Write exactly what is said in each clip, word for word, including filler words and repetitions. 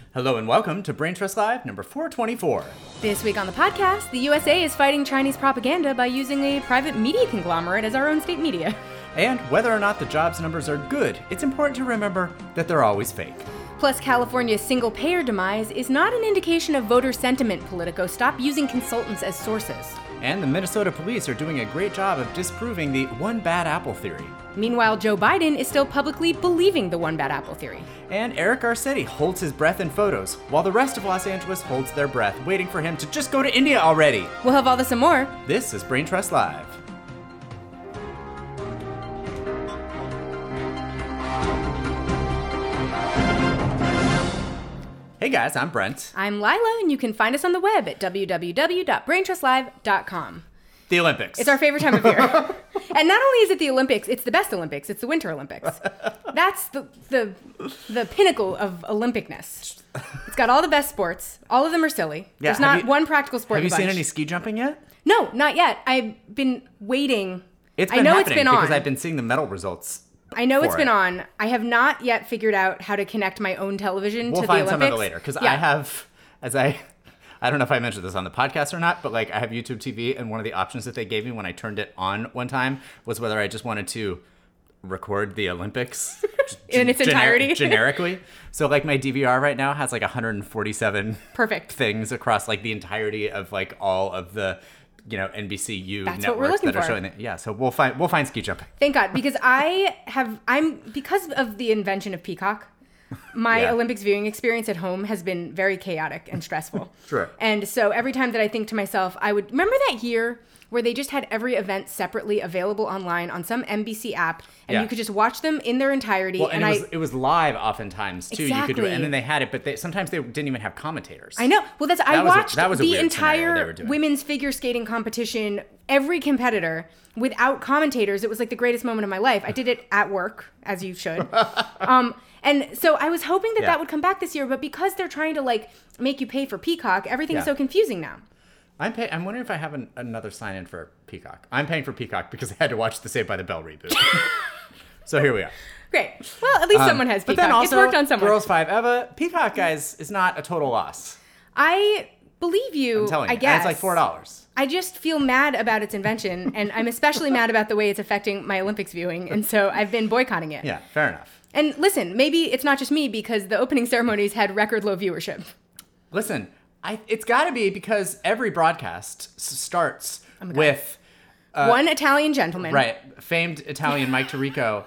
Hello and welcome to Brain Trust Live number four twenty-four. This week on the podcast, the U S A is fighting Chinese propaganda by using a private media conglomerate as our own state media. And whether or not the jobs numbers are good, it's important to remember that they're always fake. Plus, California's single-payer demise is not an indication of voter sentiment, Politico. Stop using consultants as sources. And the Minnesota police are doing a great job of disproving the one bad apple theory. Meanwhile, Joe Biden is still publicly believing the one bad apple theory. And Eric Garcetti holds his breath in photos, while the rest of Los Angeles holds their breath, waiting for him to just go to India already. We'll have all this and more. This is Brain Trust Live. Hey guys, I'm Brent. I'm Lila, and you can find us on the web at w w w dot brain trust live dot com. The Olympics. It's our favorite time of year. And not only is it the Olympics, it's the best Olympics. It's the Winter Olympics. That's the the the pinnacle of Olympicness. It's got all the best sports. All of them are silly. Yeah, There's not you, one practical sport Have in you the seen bunch. any ski jumping yet? No, not yet. I've been waiting. It's been I know happening it's been because on. I've been seeing the medal results. I know it's for been it. on. I have not yet figured out how to connect my own television We'll to the find Olympics. some of it later because Yeah. I have, as I, I don't know if I mentioned this on the podcast or not, but like I have YouTube T V, and one of the options that they gave me when I turned it on one time was whether I just wanted to record the Olympics In its entirety? generically. So like my D V R right now has like one hundred forty-seven Perfect. things across like the entirety of like all of the, you know, N B C U That's what we're networks looking that are for. showing it. Yeah, so we'll find we'll find ski jumping. Thank God, because I have, I'm, because of the invention of Peacock, my Yeah. Olympics viewing experience at home has been very chaotic and stressful. Sure. And so every time that I think to myself, I would, remember that year where they just had every event separately available online on some N B C app, and Yeah. you could just watch them in their entirety. Well, and, and it was I, it was live oftentimes too. You could do it, Exactly. and then they had it, but they, sometimes they didn't even have commentators. I know. Well, that's, I That was a- watched that was a the weird scenario they were entire doing. women's figure skating competition, every competitor, without commentators. It was like the greatest moment of my life. I did it at work, as you should. um, and so I was hoping that Yeah. that would come back this year, but because they're trying to like make you pay for Peacock, everything's Yeah. so confusing now. I'm pay- I'm wondering if I have an, another sign in for Peacock. I'm paying for Peacock because I had to watch the Saved by the Bell reboot. So here we are. Great. Well, at least Um, someone has But Peacock. then also, It's worked on someone. Girls Five Eva, Peacock, guys, is not a total loss. I believe you, I'm telling you. I And guess. it's like four dollars. I just feel mad about its invention, and I'm especially mad about the way it's affecting my Olympics viewing, and so I've been boycotting it. Yeah, fair enough. And listen, maybe it's not just me because the opening ceremonies had record low viewership. Listen, I, it's got to be because every broadcast s- starts with Uh, One Italian gentleman. right, famed Italian Mike Tirico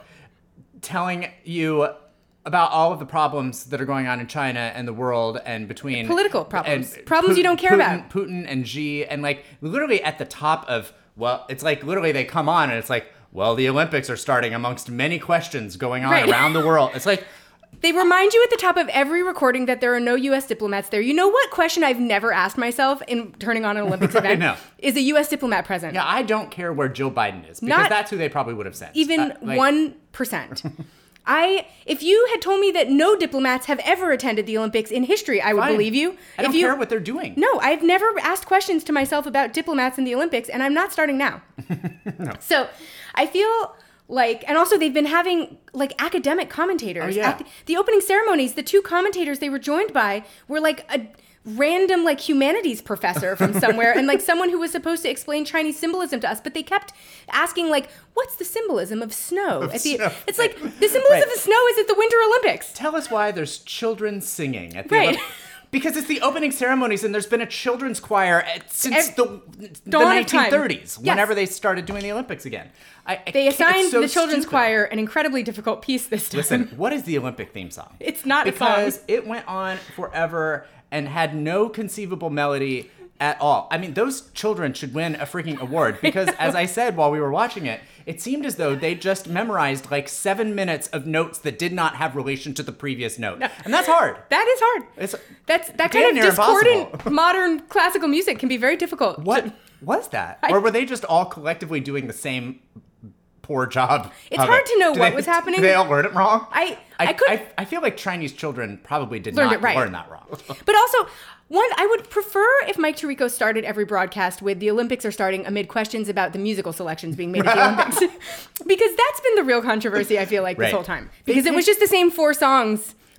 telling you about all of the problems that are going on in China and the world and between Political problems. and Problems you don't care Putin, about. Putin and Xi, and like literally at the top of, well, it's like literally they come on and it's like, well, the Olympics are starting amongst many questions going on Right. around the world. It's like, They remind you at the top of every recording that there are no U S diplomats there. You know what question I've never asked myself in turning on an Olympics Right, event? no. Is a U S diplomat present? yeah, I don't care where Joe Biden is because Not that's who they probably would have sent. Even Uh, like- one percent. I, if you had told me that no diplomats have ever attended the Olympics in history, I would Fine. believe you. I don't if you, care what they're doing. No, I've never asked questions to myself about diplomats in the Olympics, and I'm not starting now. No. So I feel like, and also they've been having like academic commentators. Oh, yeah. At the, the opening ceremonies, the two commentators they were joined by were like a random like humanities professor from somewhere and like someone who was supposed to explain Chinese symbolism to us, but they kept asking like, what's the symbolism of snow? Of At the, snow. It's like, the symbolism Right. of snow is at the Winter Olympics. Tell us why there's children singing at the Right. Olympics. Because it's the opening ceremonies and there's been a children's choir at, since Ev- the, the dawn of time. nineteen thirties, Yes. whenever they started doing the Olympics again. I, I They can't- assigned it's so the children's stupid. choir an incredibly difficult piece this time. Listen, what is the Olympic theme song? It's not a because song. it went on forever and had no conceivable melody at all. I mean, those children should win a freaking award because, as I said while we were watching it, it seemed as though they just memorized like seven minutes of notes that did not have relation to the previous note, and that's hard. That is hard. It's That's that damn kind of near discordant impossible. modern classical music can be very difficult. What to- was that? I- Or were they just all collectively doing the same poor job? It's of hard it? to know Do what they- was happening. Did they all learn it wrong? I I, I could I, I feel like Chinese children probably did Learned not it right. learn that wrong. But also, one, I would prefer if Mike Tirico started every broadcast with the Olympics are starting amid questions about the musical selections being made at the Olympics. Because that's been the real controversy, I feel like, this Right. whole time. They Because it did- was just the same four songs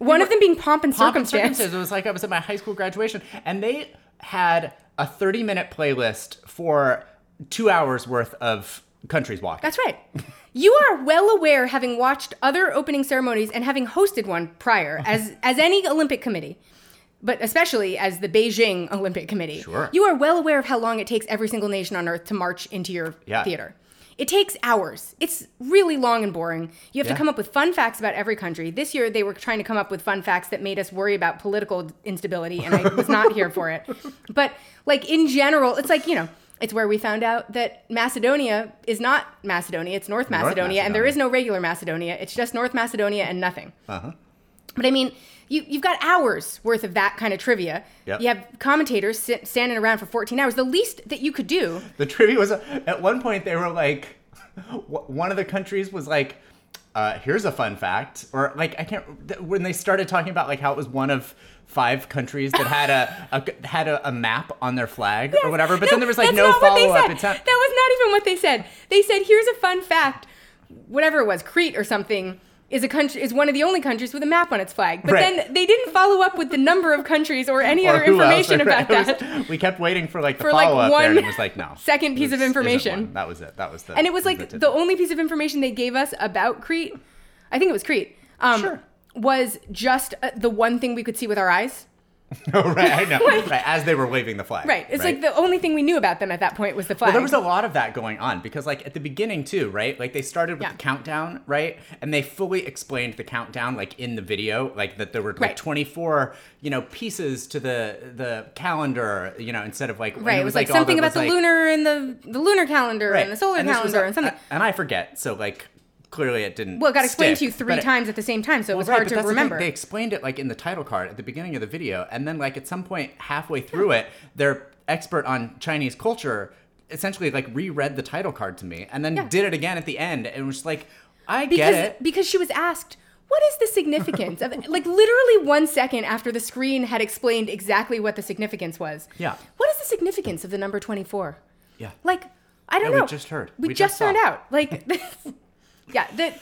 One of them being Pomp and Pomp and Circumstance. Circumstance. It was like I was at my high school graduation, and they had a thirty-minute playlist for two hours worth of countries walking. That's right. You are well aware, having watched other opening ceremonies and having hosted one prior, as as any Olympic committee, but especially as the Beijing Olympic Committee. Sure. You are well aware of how long it takes every single nation on Earth to march into your Yeah. theater. It takes hours. It's really long and boring. You have Yeah. to come up with fun facts about every country. This year, they were trying to come up with fun facts that made us worry about political instability, and I was not here for it. But, like, in general, it's like, you know, it's where we found out that Macedonia is not Macedonia. It's North Macedonia, and there Macedonia. is no regular Macedonia. It's just North Macedonia and nothing. Uh-huh. But I mean, you, you've got hours worth of that kind of trivia. Yep. You have commentators sit, standing around for fourteen hours. The least that you could do. The trivia was, at one point they were like, one of the countries was like, uh, here's a fun fact. Or like, I can't, when they started talking about like how it was one of five countries that had a, a had a, a map on their flag or whatever. But No, then there was like that's no not what they follow up. said. It's not, That was not even what they said. They said, here's a fun fact. Whatever it was, Crete or something, is a country is one of the only countries with a map on its flag. But Right. then they didn't follow up with the number of countries or any or other who else? information about It was- that. we kept waiting for like the For, like, follow up there, and one it was like no second piece This of isn't information. one. That was it. That was the. And it was like the, the only piece of information they gave us about Crete, I think it was Crete, um, Sure. was just uh, the one thing we could see with our eyes. Oh, right, I know. Right, as they were waving the flag. Right. It's like the only thing we knew about them at that point was the flag. Well, there was a lot of that going on because, like, at the beginning too, right? Like, they started with Yeah. the countdown, right? And they fully explained the countdown, like in the video, like that there were like Right. twenty-four, you know, pieces to the the calendar, you know, instead of like and Right, it was like all something that about was, the like- lunar and the the lunar calendar right. and the solar And this was calendar a- and something. And I forget, so like clearly it didn't. Well, it got explained to stick, you three but it- times at the same time, so it Well, was right, hard but to that's the thing. remember. They explained it like in the title card at the beginning of the video, and then like at some point halfway through it, their expert on Chinese culture essentially like reread the title card to me, and then Yeah. did it again at the end, and was like, I because get it. because she was asked, what is the significance of it? Like literally one second after the screen had explained exactly what the significance was. Yeah. What is the significance of the number twenty-four? Yeah. Like, I don't Yeah, we know. just heard. We, We just, just found saw. out. Like, yeah, the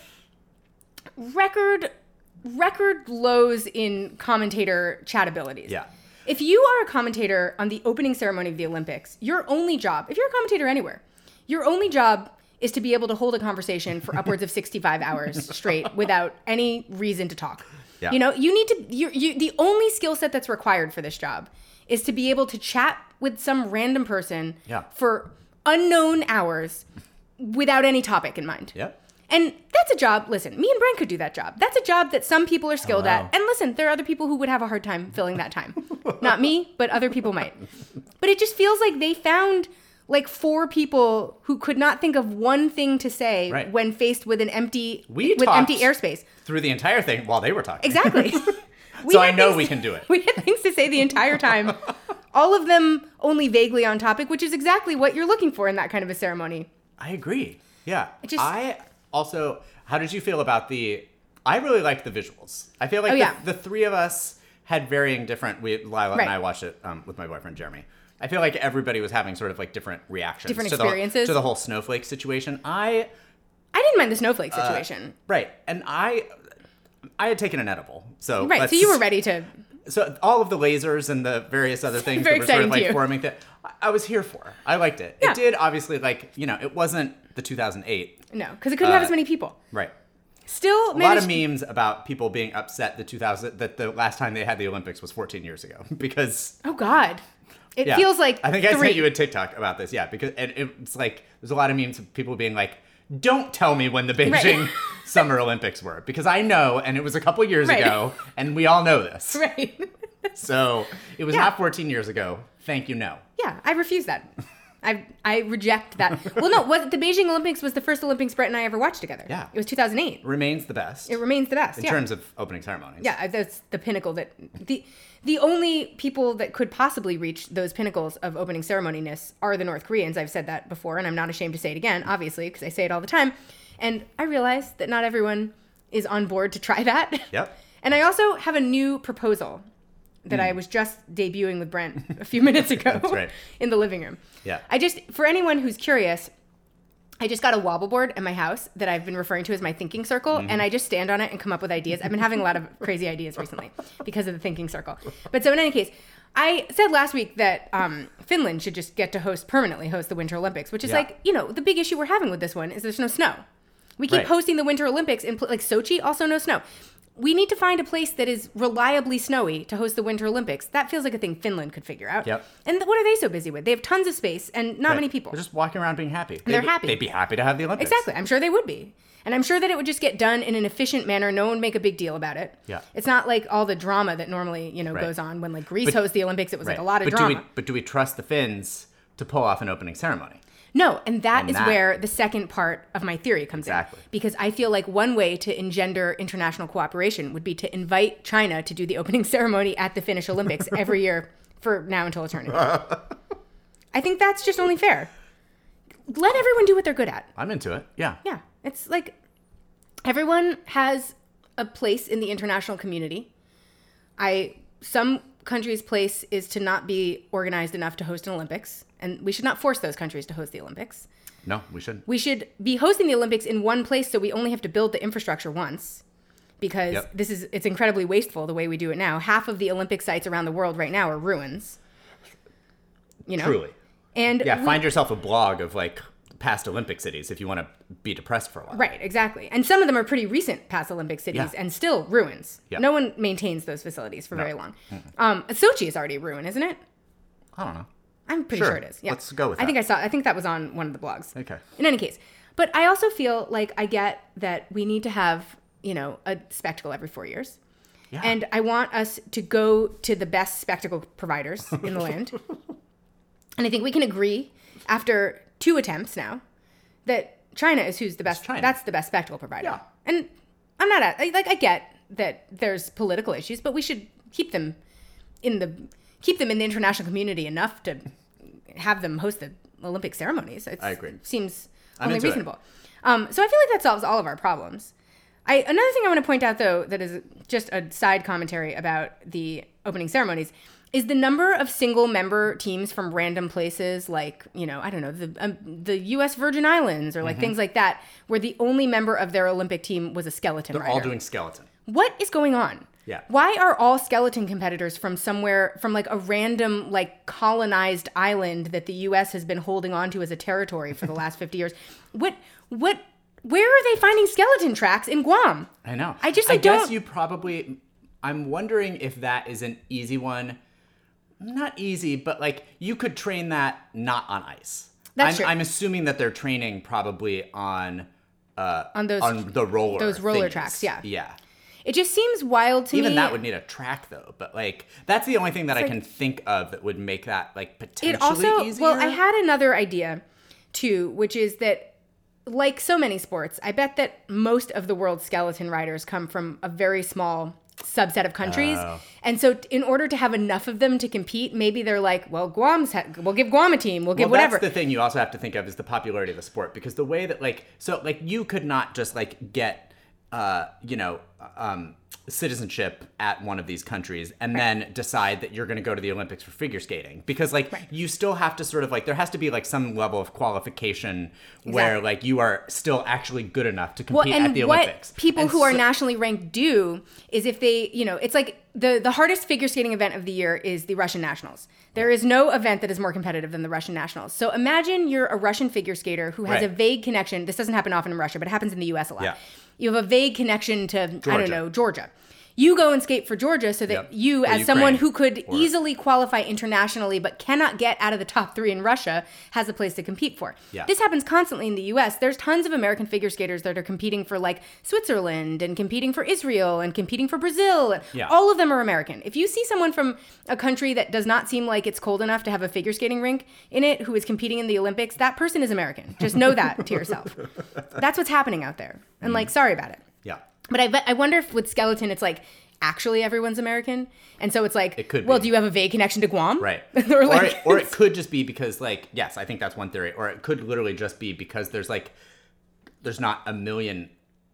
record record lows in commentator chat abilities. Yeah. If you are a commentator on the opening ceremony of the Olympics, your only job, if you're a commentator anywhere, your only job is to be able to hold a conversation for upwards of sixty-five hours straight without any reason to talk. Yeah. You know, you need to, you, you, the only skill set that's required for this job is to be able to chat with some random person Yeah. for unknown hours without any topic in mind. Yep. And that's a job, listen, me and Brent could do that job. That's a job that some people are skilled wow. at. And listen, there are other people who would have a hard time filling that time. Not me, but other people might. But it just feels like they found like four people who could not think of one thing to say Right. when faced with an empty We with talked- empty airspace. Through the entire thing while they were talking. Exactly. We So I had know things we to- can do it. We had things to say the entire time. All of them only vaguely on topic, which is exactly what you're looking for in that kind of a ceremony. I agree. Yeah. It just- I also, how did you feel about the, I really liked the visuals. I feel like Oh, the, yeah. the three of us had varying different, we, Lila Right. and I watched it um, with my boyfriend Jeremy. I feel like everybody was having sort of like different reactions. Different to experiences. The, to the whole snowflake situation. I, I didn't mind the snowflake Uh, situation. right. And I, I had taken an edible. So right, let's- so you were ready to... So all of the lasers and the various other things Very that were sort of exciting to like you. forming that I I was here for. I liked it. Yeah. It did obviously like, you know, it wasn't the two thousand eight. No, because it couldn't have Uh, as many people. Right. Still A lot managed... of memes about people being upset the two thousand that the last time they had the Olympics was fourteen years ago because Oh, God. It yeah. feels like I think I three. sent you a TikTok about this. Yeah, because and it's like there's a lot of memes of people being like, "Don't tell me when the Beijing Right. Summer Olympics were because I know and it was a couple years Right. ago and we all know this." Right. So, it was Yeah. not fourteen years ago. Thank you, no. Yeah, I refuse that. I I reject that. Well, no, what the Beijing Olympics was the first Olympics Brett and I ever watched together. Yeah. It was two thousand eight. Remains the best It remains the best. in yeah. terms of opening ceremonies. Yeah, that's the pinnacle that the the only people that could possibly reach those pinnacles of opening ceremony-ness are the North Koreans. I've said that before, and I'm not ashamed to say it again, obviously, because I say it all the time. And I realize that not everyone is on board to try that. Yep. And I also have a new proposal that I was just debuting with Brent a few minutes ago That's right. in the living room. Yeah. I just, for anyone who's curious, I just got a wobble board at my house that I've been referring to as my thinking circle, mm-hmm. and I just stand on it and come up with ideas. I've been having a lot of crazy ideas recently because of the thinking circle. But so in any case, I said last week that um, Finland should just get to host, permanently host the Winter Olympics, which is yeah. like, you know, the big issue we're having with this one is there's no snow. We keep right. hosting the Winter Olympics in, like Sochi, also no snow. We need to find a place that is reliably snowy to host the Winter Olympics. That feels like a thing Finland could figure out. Yep. And what are they so busy with? They have tons of space and not right. many people. They're just walking around being happy. And they're happy. They'd be happy to have the Olympics. Exactly. I'm sure they would be. And I'm sure that it would just get done in an efficient manner. No one would make a big deal about it. Yeah. It's not like all the drama that normally, you know, right. goes on when like Greece but, hosts the Olympics. It was right. like a lot of but drama. Do we, but do we trust the Finns to pull off an opening ceremony? No, and that and is that, where the second part of my theory comes exactly. in. Because I feel like one way to engender international cooperation would be to invite China to do the opening ceremony at the Finnish Olympics every year for now until eternity. I think that's just only fair. Let everyone do what they're good at. I'm into it. Yeah. Yeah. It's like everyone has a place in the international community. I some countries' place is to not be organized enough to host an Olympics. And we should not force those countries to host the Olympics. No, we shouldn't. We should be hosting the Olympics in one place so we only have to build the infrastructure once. Because yep. this is it's incredibly wasteful the way we do it now. Half of the Olympic sites around the world right now are ruins. You know? Truly. And yeah, we, find yourself a blog of like past Olympic cities if you want to be depressed for a while. Right, exactly. And some of them are pretty recent past Olympic cities yeah. and still ruins. Yep. No one maintains those facilities for no. very long. Mm-hmm. Um, Sochi is already a ruin, isn't it? I don't know. I'm pretty sure. sure it is. Yeah. Let's go with that. I think I saw I think that was on one of the blogs. Okay. In any case. But I also feel like I get that we need to have, you know, a spectacle every four years. Yeah. And I want us to go to the best spectacle providers in the land. And I think we can agree after two attempts now that China is who's the best. That's the best spectacle provider. Yeah. And I'm not at, like I get that there's political issues, but we should keep them in the keep them in the international community enough to have them host the Olympic ceremonies. It's, I agree. Seems I'm only into reasonable. Um, so I feel like that solves all of our problems. I another thing I want to point out though that is just a side commentary about the opening ceremonies is the number of single member teams from random places like, you know, I don't know, the um, the U S Virgin Islands or like mm-hmm. things like that, where the only member of their Olympic team was a skeleton They're rider. all doing skeleton. What is going on? Yeah. Why are all skeleton competitors from somewhere, from like a random like colonized island that the U S has been holding on to as a territory for the last fifty years? What, what, where are they finding skeleton tracks in Guam? I know. I just, I, I don't. guess you probably, I'm wondering if that is an easy one. Not easy, but like you could train that not on ice. That's I'm, true. I'm assuming that they're training probably on, uh, on those, on the roller, those roller thingies. tracks. Yeah. Yeah. It just seems wild to Even me. Even that would need a track, though. But, like, that's the only thing that it's I like, can think of that would make that, like, potentially it also, easier. Well, I had another idea, too, which is that, like so many sports, I bet that most of the world's skeleton riders come from a very small subset of countries. Oh. And so in order to have enough of them to compete, maybe they're like, well, Guam's ha- we'll give Guam a team. We'll give well, whatever. That's the thing you also have to think of is the popularity of the sport. Because the way that, like, so, like, you could not just, like, get, uh, you know, um, citizenship at one of these countries and right. then decide that you're going to go to the Olympics for figure skating, because like right. you still have to sort of like there has to be like some level of qualification exactly. where like you are still actually good enough to compete well, at the Olympics. What people and who so- are nationally ranked do is if they, you know, it's like the the hardest figure skating event of the year is the Russian Nationals. There is no event that is more competitive than the Russian Nationals. So imagine you're a Russian figure skater who has right. a vague connection. This doesn't happen often in Russia, but it happens in the U S a lot. Yeah. You have a vague connection to, Georgia. I don't know, Georgia. You go and skate for Georgia so that yep. you, or as Ukraine. someone who could or... easily qualify internationally but cannot get out of the top three in Russia, has a place to compete for. Yeah. This happens constantly in the U S. There's tons of American figure skaters that are competing for like Switzerland and competing for Israel and competing for Brazil. Yeah. All of them are American. If you see someone from a country that does not seem like it's cold enough to have a figure skating rink in it who is competing in the Olympics, that person is American. Just know that to yourself. That's what's happening out there. And like, sorry about it. Yeah. But I bet, I wonder if with skeleton, it's like, actually everyone's American. And so it's like, it could well, be. do you have a vague connection to Guam? Right. or, like, or, it, or it could just be because like, yes, I think that's one theory. Or it could literally just be because there's like, there's not a million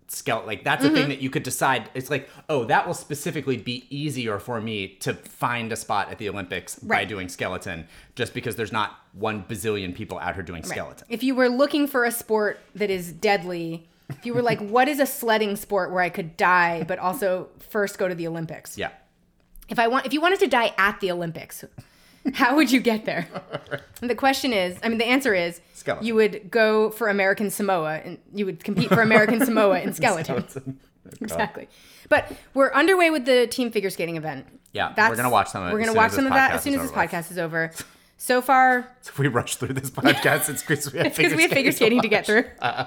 skeleton. Like that's Mm-hmm. a thing that you could decide. It's like, oh, that will specifically be easier for me to find a spot at the Olympics by Right. doing skeleton, just because there's not one bazillion people out here doing Right. skeleton. If you were looking for a sport that is deadly, if you were like, what is a sledding sport where I could die, but also first go to the Olympics? Yeah. If I want, if you wanted to die at the Olympics, how would you get there? And the question is, I mean, the answer is, Skeleton. you would go for American Samoa, and you would compete for American Samoa in skeleton. Skeleton. Exactly. But we're underway with the team figure skating event. Yeah, we're gonna watch some of it We're as gonna soon watch as some this of that podcast as soon is as this over with. podcast is over. So far, If we rush through this podcast, it's because we have because we have figure skating to get through.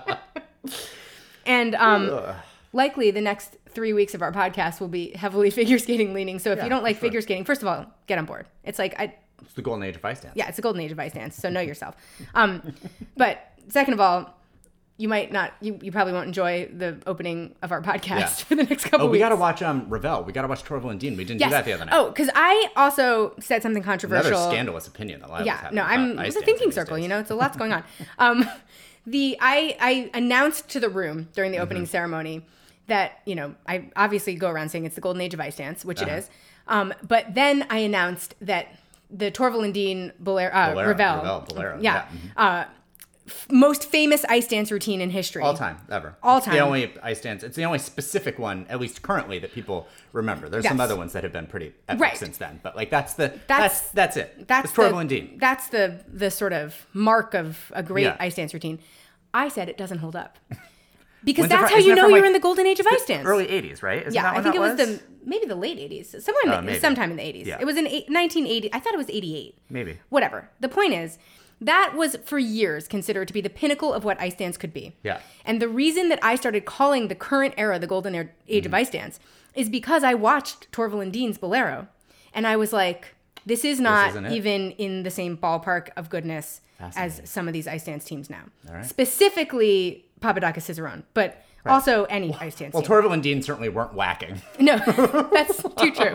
And um, likely the next three weeks of our podcast will be heavily figure skating leaning. So if Yeah, you don't like for sure. figure skating, first of all, get on board. It's like I. It's the golden age of ice dance. Yeah, it's a golden age of ice dance, so know yourself. Um, but second of all, you might not, you, you probably won't enjoy the opening of our podcast Yeah. for the next couple Oh, we weeks. got to watch um Ravel. We got to watch Torval and Dean. We didn't Yes. do that the other night. Oh, because I also said something Another controversial. scandalous opinion that Lila was Yeah, having no, about I'm ice it's a dancing thinking these circle. days. You know, it's a lot's going on. Um, the I I announced to the room during Mm-hmm. the opening ceremony that you know I obviously go around saying it's the golden age of ice dance, which Uh-huh. it is. Um, but then I announced that the Torval and Dean Bolero, uh, Bolero, Ravel, Ravel, Bolero, yeah, yeah, mhm. uh, f- most famous ice dance routine in history. All time, ever. All It's time. the only ice dance. It's the only specific one, at least currently, that people remember. There's some Yes. other ones that have been pretty epic Right. since then, but like that's the That's- that's that's, it. That's it's Torval the, and Dean. That's the the sort of mark of a great Yeah. ice dance routine. I said it doesn't hold up. Because When's it that's from- how isn't you it know from, you're like, in the golden age of ice dance. Early eighties, right? Isn't Yeah, that I when think that it was, the maybe the late eighties. Somewhere in Oh, the, maybe. sometime in the eighties. Yeah. It was in eight, nineteen eighty. I thought it was eighty-eight. Maybe. Whatever. The point is, that was for years considered to be the pinnacle of what ice dance could be. Yeah. And the reason that I started calling the current era the golden age Mm-hmm. of ice dance is because I watched Torval and Dean's Bolero, and I was like, this is not isn't it. even in the same ballpark of goodness as Fascinating. some of these ice dance teams now. All right. Specifically Papadakis Cicerone, but also any ice dance Well, team. Torval and Dean certainly weren't whacking. No, that's too true.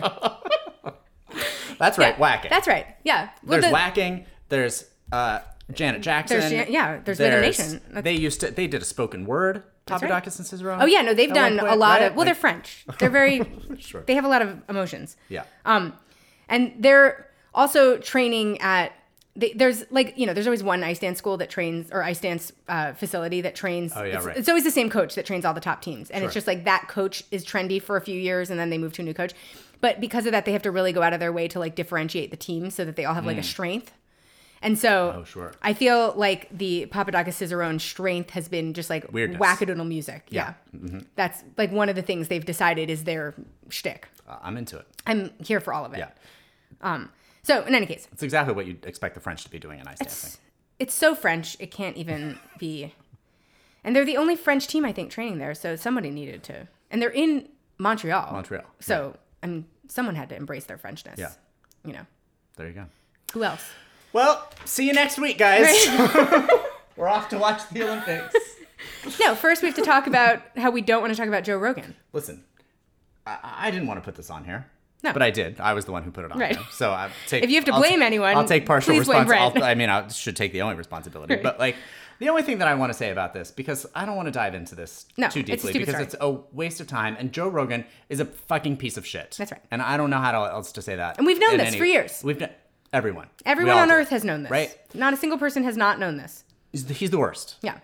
That's right, Yeah, whacking. That's right. Yeah. Well, There's the- whacking. There's uh, Janet Jackson. There's Jan- yeah, there's Rhythm Nation. That's- They used to. They did a spoken word. right. Papadakis and Cicerone. Oh yeah, no, they've at done one a point, lot right? of. Well, Like- they're French. They're very. Sure. They have a lot of emotions. Yeah. Um, and they're also training at. They, there's like you know there's always one ice dance school that trains or ice dance uh, facility that trains. Oh, yeah, it's, right. it's always the same coach that trains all the top teams, and it's Sure. just like that coach is trendy for a few years, and then they move to a new coach. But because of that, they have to really go out of their way to like differentiate the team so that they all have like a strength. And so Hmm. Oh, sure. I feel like the Papadakis Cicerone strength has been just like Weirdness. wackadoodle music. Yeah. Mm-hmm. That's like one of the things they've decided is their shtick. Uh, I'm into it. I'm here for all of it. Yeah. Um, so in any case, It's exactly what you'd expect the French to be doing in ice dancing. it's, it's so French, it can't even be. And they're the only French team, I think, training there. So somebody needed to. And they're in Montreal. Montreal, So, I mean, someone had to embrace their Frenchness. Yeah. You know, There you go. who else? Well, see you next week, guys. We're off to watch the Olympics. No, first we have to talk about how we don't want to talk about Joe Rogan. Listen, I, I didn't want to put this on here. No. But I did. I was the one who put it on Right. there. So I take. If you have to I'll blame ta- anyone, I'll take partial please blame responsibility. Brett. I mean, I should take the only responsibility. Right. But like, the only thing that I want to say about this, because I don't want to dive into this No, too it's a deeply, stupid because story. it's a waste of time. And Joe Rogan is a fucking piece of shit. That's right. And I don't know how to, else to say that. And we've known in this for years. We've kn- everyone. We Everyone all on do. earth has known this. Right. Not a single person has not known this. He's the, he's the worst. Yeah.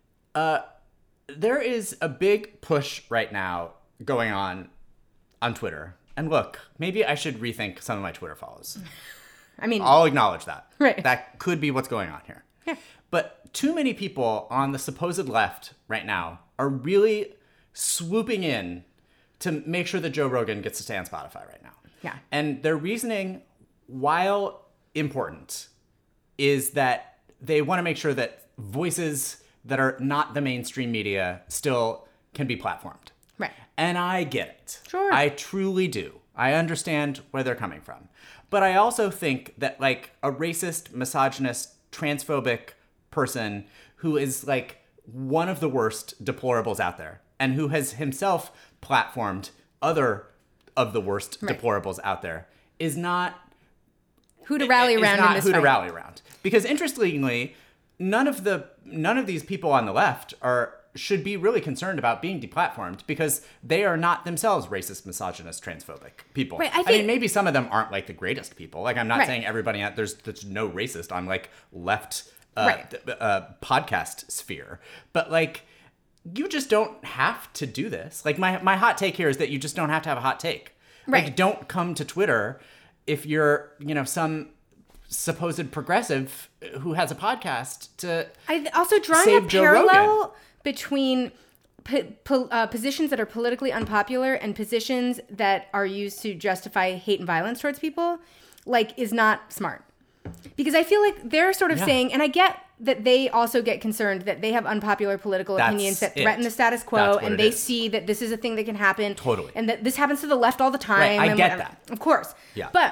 There is a big push right now going on on Twitter. And look, maybe I should rethink some of my Twitter follows. I mean, I'll acknowledge that. Right. That could be what's going on here. Yeah. But too many people on the supposed left right now are really swooping in to make sure that Joe Rogan gets to stay on Spotify right now. Yeah. And their reasoning, while important, is that they want to make sure that voices that are not the mainstream media still can be platformed. right. And I get it. Sure. I truly do. I understand where they're coming from. But I also think that, like, a racist, misogynist, transphobic person who is, like, one of the worst deplorables out there and who has himself platformed other of the worst Right. deplorables out there is not Who to rally is around not in this who to fight. rally around. Because interestingly, none of the none of these people on the left are should be really concerned about being deplatformed because they are not themselves racist, misogynist, transphobic people. Right, I I, think- mean, maybe some of them aren't like the greatest people. Like, I'm not Right. saying everybody out there's there's no racist on like left uh, Right. th- uh, podcast sphere, but like you just don't have to do this. Like my my hot take here is that you just don't have to have a hot take. Right. Like, don't come to Twitter if you're you know some supposed progressive who has a podcast to I also drawing Save a Joe parallel Rogan. between po- po- uh, positions that are politically unpopular and positions that are used to justify hate and violence towards people, like, is not smart. Because I feel like they're sort of Yeah. saying, and I get that they also get concerned that they have unpopular political That's opinions that it. threaten the status quo, That's what and it they is. see that this is a thing that can happen. Totally. And that this happens to the left all the time. Right, I and get whatever. that. Of course. Yeah. But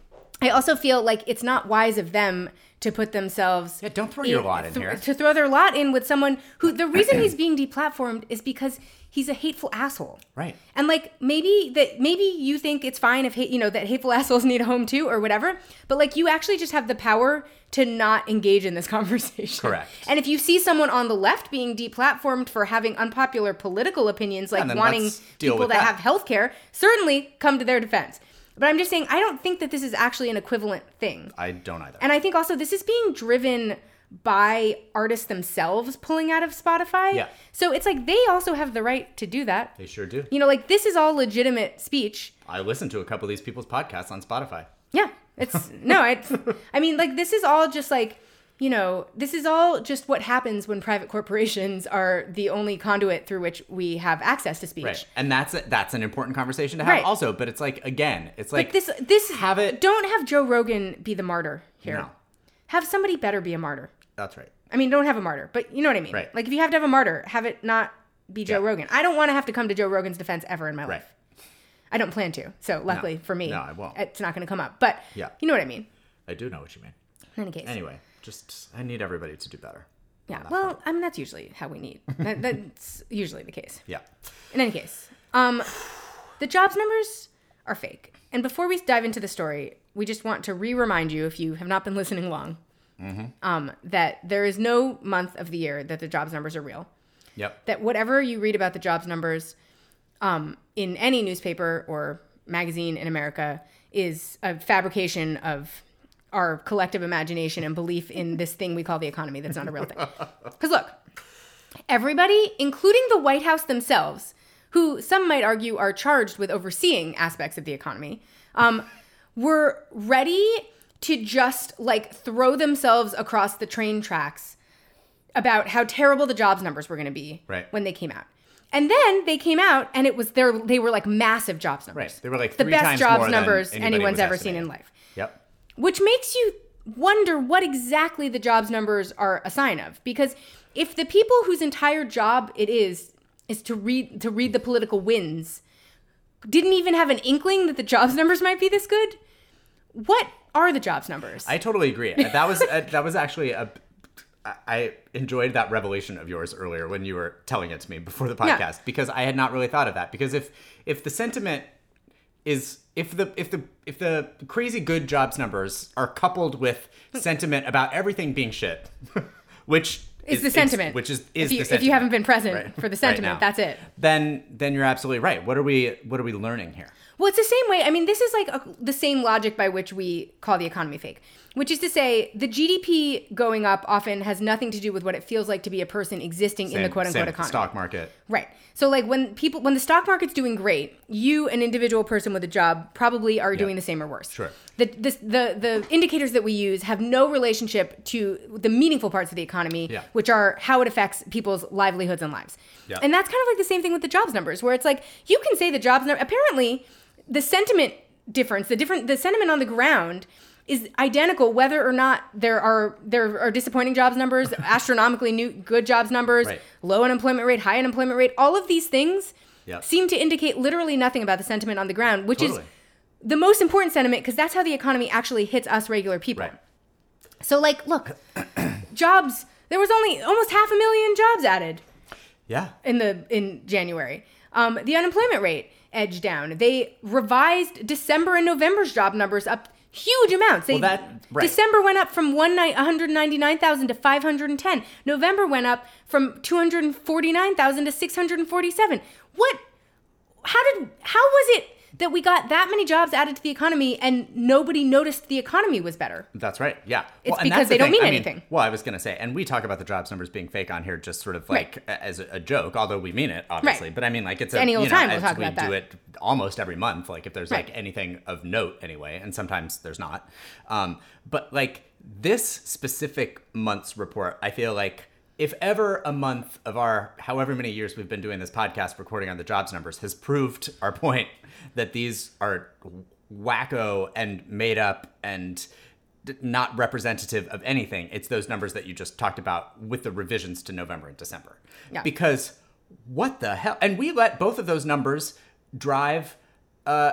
I also feel like it's not wise of them to put themselves Yeah, don't throw your lot in th- here. to throw their lot in with someone who the reason he's being deplatformed is because he's a hateful asshole. Right. And like maybe that maybe you think it's fine if hate, you know that hateful assholes need a home too or whatever, but like you actually just have the power to not engage in this conversation. Correct. And if you see someone on the left being deplatformed for having unpopular political opinions, like And then wanting let's deal people with that, that. have health care, certainly come to their defense. But I'm just saying I don't think that this is actually an equivalent thing. I don't either. And I think also this is being driven by artists themselves pulling out of Spotify. Yeah. So it's like they also have the right to do that. They sure do. You know, like this is all legitimate speech. I listen to a couple of these people's podcasts on Spotify. Yeah. It's no, it's I mean, like this is all just like, you know, this is all just what happens when private corporations are the only conduit through which we have access to speech. Right. And that's a, that's an important conversation to have Right. also, but it's like again, it's like But this this have it don't have Joe Rogan be the martyr here. No. Have somebody better be a martyr. That's right. I mean, don't have a martyr, but you know what I mean. Right. Like if you have to have a martyr, have it not be Joe Yeah. Rogan. I don't want to have to come to Joe Rogan's defense ever in my Right. life. I don't plan to. So luckily No. for me, No, I won't. it's not going to come up. But Yeah. you know what I mean. I do know what you mean. In any case. Anyway, just I need everybody to do better. Yeah. on that Well, front. I mean that's usually how we need. that, that's usually the case. Yeah. In any case, um, the jobs numbers are fake. And before we dive into the story, we just want to re-remind you, if you have not been listening long, Mm-hmm. um, that there is no month of the year that the jobs numbers are real. Yep. That whatever you read about the jobs numbers um, in any newspaper or magazine in America is a fabrication of our collective imagination and belief in this thing we call the economy that's not a real thing. Because look, everybody, including the White House themselves, who some might argue are charged with overseeing aspects of the economy, um, were ready to just like throw themselves across the train tracks about how terrible the jobs numbers were going to be Right. when they came out. And then they came out and it was their they were like massive jobs numbers. Right. They were like the three best times jobs more than numbers anybody anyone's was ever seen in estimating. life. Yep. Which makes you wonder what exactly the jobs numbers are a sign of. Because if the people whose entire job it is is to read to read the political winds didn't even have an inkling that the jobs numbers might be this good, what are the jobs numbers? I totally agree. That was uh, that was actually a. I enjoyed that revelation of yours earlier when you were telling it to me before the podcast Yeah. because I had not really thought of that. Because if if the sentiment is if the if the if the crazy good jobs numbers are coupled with sentiment about everything being shit, which Is is the sentiment. which is if is you, the sentiment. if you haven't been present Right. for the Right sentiment, now. that's it. Then then you're absolutely right. What are we what are we learning here? Well, it's the same way. I mean, this is like a, the same logic by which we call the economy fake, which is to say the G D P going up often has nothing to do with what it feels like to be a person existing in the Same- quote same unquote with the economy. stock market. Right. So like when people when the stock market's doing great, you, an individual person with a job, probably are doing the same or worse. Sure. The, this, the the indicators that we use have no relationship to the meaningful parts of the economy, Yeah. which are how it affects people's livelihoods and lives. Yeah. And that's kind of like the same thing with the jobs numbers, where it's like you can say the jobs number. Apparently, the sentiment difference, the different the sentiment on the ground is identical whether or not there are there are disappointing jobs numbers, astronomically new good jobs numbers, Right. low unemployment rate, high unemployment rate. All of these things Yep. seem to indicate literally nothing about the sentiment on the ground, which Totally. is the most important sentiment because that's how the economy actually hits us regular people. Right. So like, look, jobs. There was only almost half a million jobs added Yeah. in the in January. Um, the unemployment rate edged down. They revised December and November's job numbers up Huge amounts. They, Well, that- right. December went up from one hundred ninety-nine thousand to five hundred ten. November went up from two hundred forty-nine thousand to six hundred forty-seven. What? How did? How was it that we got that many jobs added to the economy and nobody noticed the economy was better? That's right. Yeah. It's well, and because that's the they don't thing. mean I anything. well, I was going to say, and we talk about the jobs numbers being fake on here just sort of like Right. as a, a joke, although we mean it, obviously. Right. But I mean, like, it's a, Any old you know, time we'll as talk we about do that. it almost every month, like if there's Right. like anything of note anyway, and sometimes there's not. Um, but like this specific month's report, I feel like if ever a month of our however many years we've been doing this podcast recording on the jobs numbers has proved our point that these are wacko and made up and d- not representative of anything, it's those numbers that you just talked about with the revisions to November and December. Yeah. Because what the hell? And we let both of those numbers drive uh,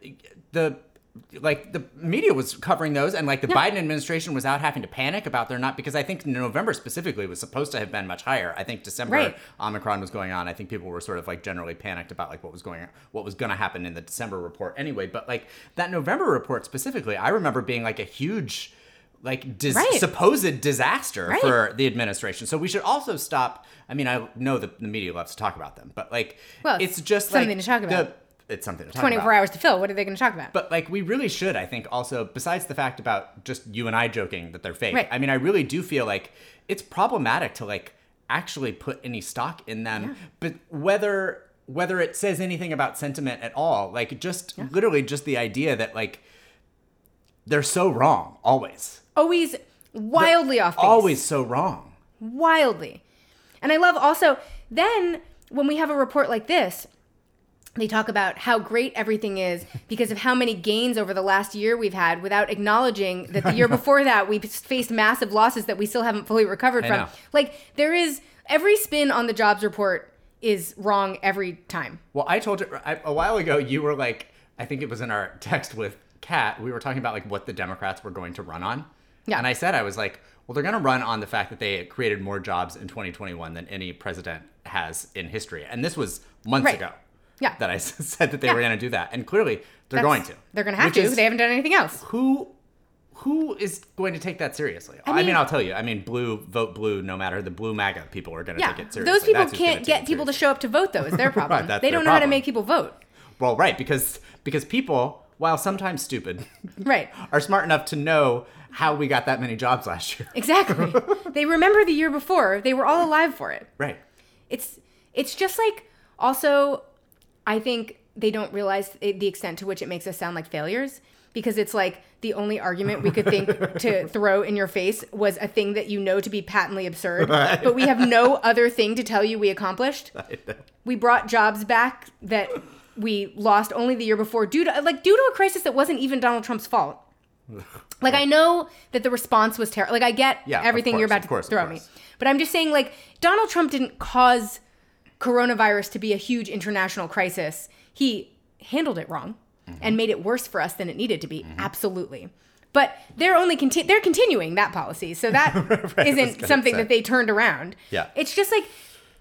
the like the media was covering those, and like the Yeah. Biden administration was out having to panic about their not, because I think November specifically was supposed to have been much higher. I think December Right. Omicron was going on. I think people were sort of like generally panicked about like what was going on, what was going to happen in the December report anyway. But like that November report specifically, I remember being like a huge like dis- Right. supposed disaster Right. for the administration. So we should also stop. I mean, I know that the media loves to talk about them, but like Well, it's just something like to talk about. The, it's something to talk twenty-four about. hours to fill. What are they going to talk about? But like we really should, I think, also, besides the fact about just you and I joking that they're fake, Right. I mean, I really do feel like it's problematic to like actually put any stock in them. Yeah. But whether whether it says anything about sentiment at all, like just literally just the idea that like they're so wrong always. Always wildly off base. Always so wrong. Wildly. And I love also, then when we have a report like this, they talk about how great everything is because of how many gains over the last year we've had without acknowledging that the year before that we faced massive losses that we still haven't fully recovered I from. know. Like there is, every spin on the jobs report is wrong every time. Well, I told you I, a while ago, you were like, I think it was in our text with Kat, we were talking about like what the Democrats were going to run on. Yeah. And I said, I was like, well, they're going to run on the fact that they created more jobs in twenty twenty-one than any president has in history. And this was months Right. ago Yeah. that I said that they Yeah. were going to do that. And clearly they're That's- going to. They're going to have Which to. is- They haven't done anything else. Who who is going to take that seriously? I mean, mean- I'll tell you. I mean, blue, vote blue, no matter the blue MAGA people are going to Yeah. take it seriously. Those people That's who's gonna can't take get it people to seriously. show up to vote though, is their problem. Right, that's they their don't know how to problem. make people vote. Well, right, because because people, while sometimes stupid, Right. are smart enough to know how we got that many jobs last year. Exactly. They remember the year before. They were all alive for it. Right. It's it's just like also I think they don't realize the extent to which it makes us sound like failures because it's like the only argument we could think to throw in your face was a thing that you know to be patently absurd, Right. but we have no other thing to tell you we accomplished. We brought jobs back that we lost only the year before due to like due to a crisis that wasn't even Donald Trump's fault. Like I know that the response was terrible. Like I get Yeah, of everything you're course, about of to course, of throw at me. course. But I'm just saying like Donald Trump didn't cause coronavirus to be a huge international crisis. He handled it wrong Mm-hmm. and made it worse for us than it needed to be. Absolutely. But they're only conti- they're continuing that policy. So that Right, I was isn't gonna something say. that they turned around. Yeah. It's just like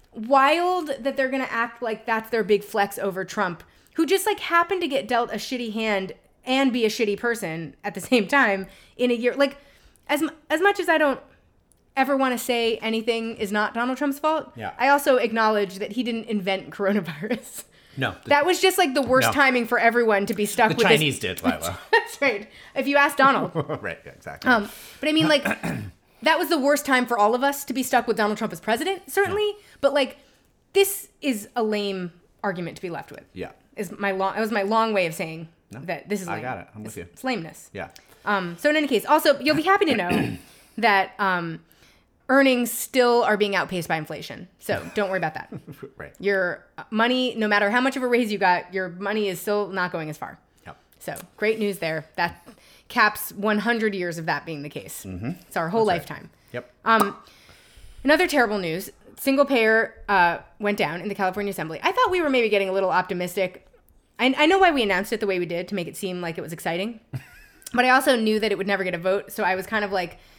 wild that they're going to act like that's their big flex over Trump, who just like happened to get dealt a shitty hand and be a shitty person at the same time in a year. Like as mu- as much as I don't ever want to say anything is not Donald Trump's fault, Yeah. I also acknowledge that he didn't invent coronavirus. No. The, That was just like the worst No. timing for everyone to be stuck the with Chinese this. did, Lila. That's right. If you ask Donald. Right, yeah, exactly. Um, but I mean, like, that was the worst time for all of us to be stuck with Donald Trump as president, certainly. But like, this is a lame argument to be left with. yeah. Is my long? It was my long way of saying that this is. I Lame. got it. I'm with it's, you. It's lameness. Yeah. Um. So in any case, also you'll be happy to know that um, earnings still are being outpaced by inflation. So don't worry about that. Right. Your money, no matter how much of a raise you got, your money is still not going as far. Yep. So great news there. That caps one hundred years of that being the case. Mm-hmm. It's our whole That's right. lifetime. Yep. Um, another terrible news. Single payer uh, went down in the California Assembly. I thought we were maybe getting a little optimistic. I, I know why we announced it the way we did to make it seem like it was exciting. But I also knew that it would never get a vote. So I was kind of like,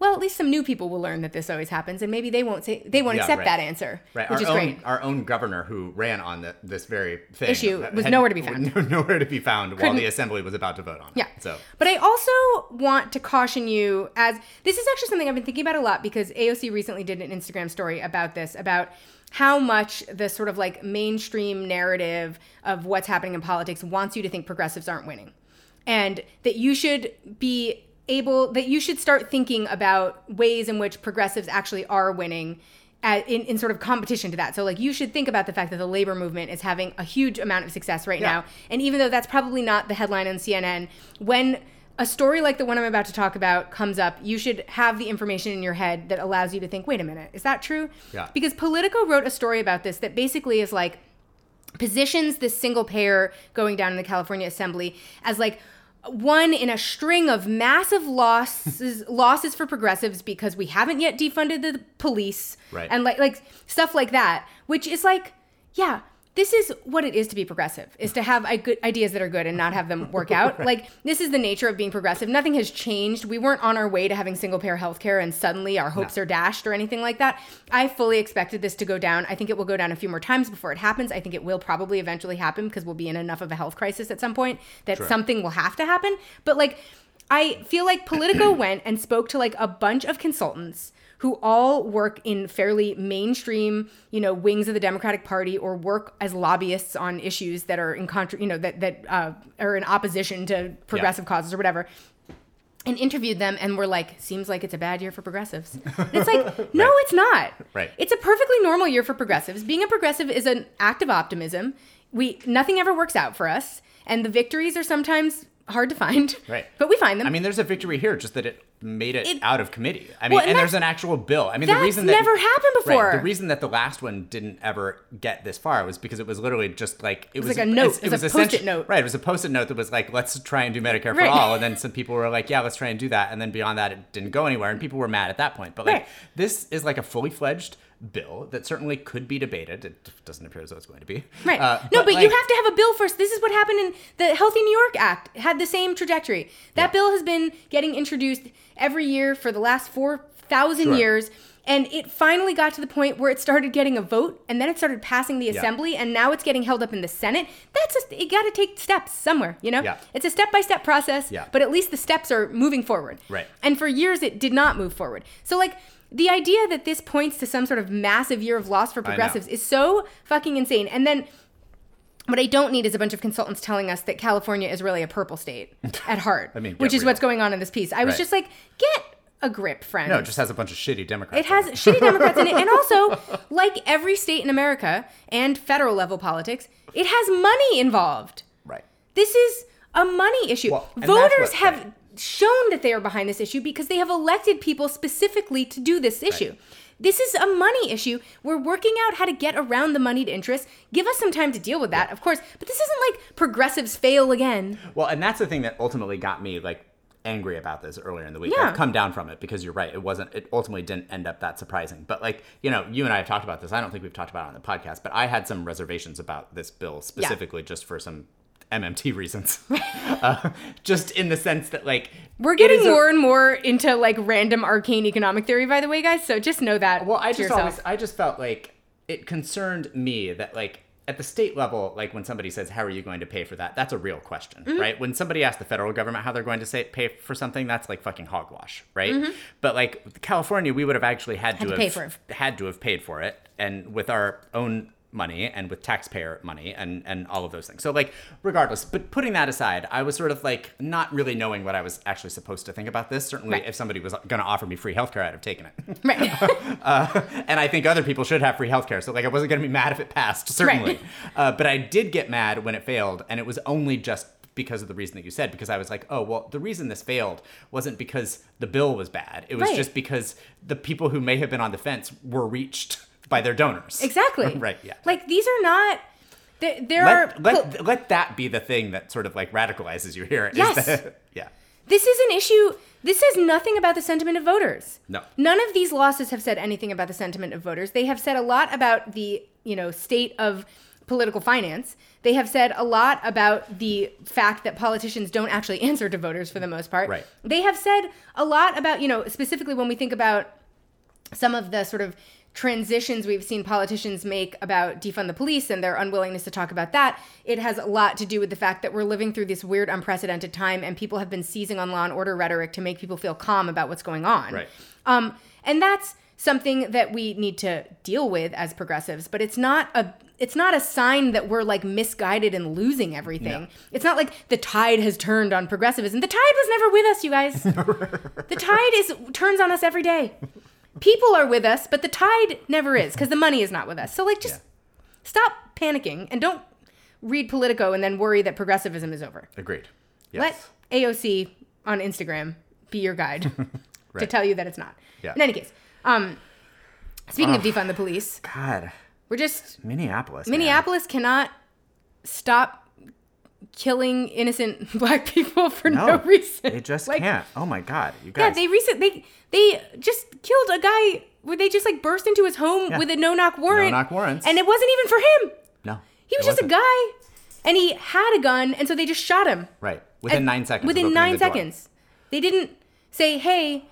well, at least some new people will learn that this always happens, and maybe they won't say they won't Yeah, accept right. that answer, Right. which our is own, great. Our own governor who ran on the, this very thing Issue was had nowhere to be found. Nowhere to be found while Couldn't- the assembly was about to vote on it. Yeah. So But I also want to caution you, as this is actually something I've been thinking about a lot, because A O C recently did an Instagram story about this, about how much the sort of like mainstream narrative of what's happening in politics wants you to think progressives aren't winning. And that you should be able, that you should start thinking about ways in which progressives actually are winning at, in, in sort of competition to that. So like you should think about the fact that the labor movement is having a huge amount of success right Yeah. now. And even though that's probably not the headline on C N N, when a story like the one I'm about to talk about comes up, you should have the information in your head that allows you to think, wait a minute, is that true? Yeah. Because Politico wrote a story about this that basically is like, positions this single payer going down in the California Assembly as like one in a string of massive losses losses for progressives because we haven't yet defunded the police Right. and like like stuff like that, which is like, yeah, this is what it is to be progressive, is to have I- good ideas that are good and not have them work out. Right. Like, this is the nature of being progressive. Nothing has changed. We weren't on our way to having single payer healthcare and suddenly our hopes No. are dashed or anything like that. I fully expected this to go down. I think it will go down a few more times before it happens. I think it will probably eventually happen because we'll be in enough of a health crisis at some point that Sure. something will have to happen. But like, I feel like Politico went and spoke to like a bunch of consultants who all work in fairly mainstream, you know, wings of the Democratic Party or work as lobbyists on issues that are in contra, you know, that that uh, are in opposition to progressive Yeah. causes or whatever, and interviewed them and were like, seems like it's a bad year for progressives. And it's like, no, Right. it's not. Right. It's a perfectly normal year for progressives. Being a progressive is an act of optimism. We nothing ever works out for us, and the victories are sometimes hard to find. Right. But we find them. I mean, there's a victory here, just that it made it, It- out of committee. I mean, Well, and and, there's that's- an actual bill. I mean, that's the reason that never happened before. Right, the reason that the last one didn't ever get this far was because it was literally just like it, was was like a note. It, It was a essentially- Post-it note. Right. It was a post-it note that was like, let's try and do Medicare for Right. all, and then some people were like, yeah, let's try and do that, and then beyond that, it didn't go anywhere, and people were mad at that point. But like, Right. this is like a fully fledged bill that certainly could be debated. It doesn't appear as though it's going to be. Right. Uh, no, but, you like- have to have a bill first. This is what happened in the Healthy New York Act. It had the same trajectory. That Yeah. bill has been getting introduced every year for the last four thousand Sure. years. And it finally got to the point where it started getting a vote, and then it started passing the Yeah. assembly, and now it's getting held up in the Senate. That's just, you got to take steps somewhere, you know? Yeah. It's a step-by-step process, Yeah. but at least the steps are moving forward. Right. And for years, it did not move forward. So, like, the idea that this points to some sort of massive year of loss for progressives is so fucking insane. And then what I don't need is a bunch of consultants telling us that California is really a purple state at heart, I mean, which get is real. what's going on in this piece. I was Right. just like, get a grip, friend. No, it just has a bunch of shitty Democrats. It has in shitty Democrats in it. And also, like every state in America and federal level politics, it has money involved. Right. This is a money issue. Well, and that's Voters what- have right. shown that they are behind this issue because they have elected people specifically to do this issue. This is a money issue. We're working out how to get around the moneyed interest. Give us some time to deal with that, of course. But this isn't like progressives fail again. Well, and that's the thing that ultimately got me like angry about this earlier in the week. Yeah. I've come down from it because you're right. It wasn't, it ultimately didn't end up that surprising. But like, you know, you and I have talked about this. I don't think we've talked about it on the podcast, but I had some reservations about this bill specifically just for some M M T reasons. uh, just in the sense that like, We're it getting is a- more and more into like random arcane economic theory, by the way, guys. So just know that. Well, I to just yourself. always, I just felt like it concerned me that like at the state level, like when somebody says, how are you going to pay for that? That's a real question, Mm-hmm. right? When somebody asks the federal government how they're going to say pay for something, that's like fucking hogwash, right? But like California, we would have actually had, Mm-hmm. Had to, to have pay for it. had to have paid for it, and with our own money and with taxpayer money and and all of those things. So like regardless, but putting that aside, I was sort of like not really knowing what I was actually supposed to think about this. Certainly Right. if somebody was going to offer me free healthcare, I'd have taken it. Right. Uh, and I think other people should have free healthcare. So like I wasn't going to be mad if it passed, certainly. Right. Uh, but I did get mad when it failed, and it was only just because of the reason that you said, because I was like, oh, well, the reason this failed wasn't because the bill was bad. It was Right. just because the people who may have been on the fence were reached by their donors. Exactly. Right, yeah. Like these are not. There, there are. Let, let, let that be the thing that sort of like radicalizes you here. is Yes. that- yeah. This is an issue. This says nothing about the sentiment of voters. No. None of these losses have said anything about the sentiment of voters. They have said a lot about the, you know, state of political finance. They have said a lot about the fact that politicians don't actually answer to voters for the most part. Right. They have said a lot about, you know, specifically when we think about some of the sort of transitions we've seen politicians make about defund the police and their unwillingness to talk about that. It has a lot to do with the fact that we're living through this weird, unprecedented time, and people have been seizing on law and order rhetoric to make people feel calm about what's going on. Right. Um, and that's something that we need to deal with as progressives, but it's not a it's not a sign that we're like misguided and losing everything. No. It's not like the tide has turned on progressivism. The tide was never with us, you guys. The tide is turns on us every day. People are with us, but the tide never is because the money is not with us. So like just yeah. stop panicking and don't read Politico and then worry that progressivism is over. Agreed. Yes. Let A O C on Instagram be your guide right. to tell you that it's not. Yeah. In any case, um, speaking oh, of defund the police, God, we're just Minneapolis. Minneapolis man. cannot stop killing innocent black people for no, no reason. They just like, can't. Oh my God, you guys. Yeah, they recently they, they just killed a guy where they just like burst into his home yeah. with a no-knock warrant. No-knock warrants. And it wasn't even for him. No. He was just wasn't. a guy, and he had a gun, and so they just shot him. Right. Within and nine seconds. Within nine seconds. They didn't say, hey,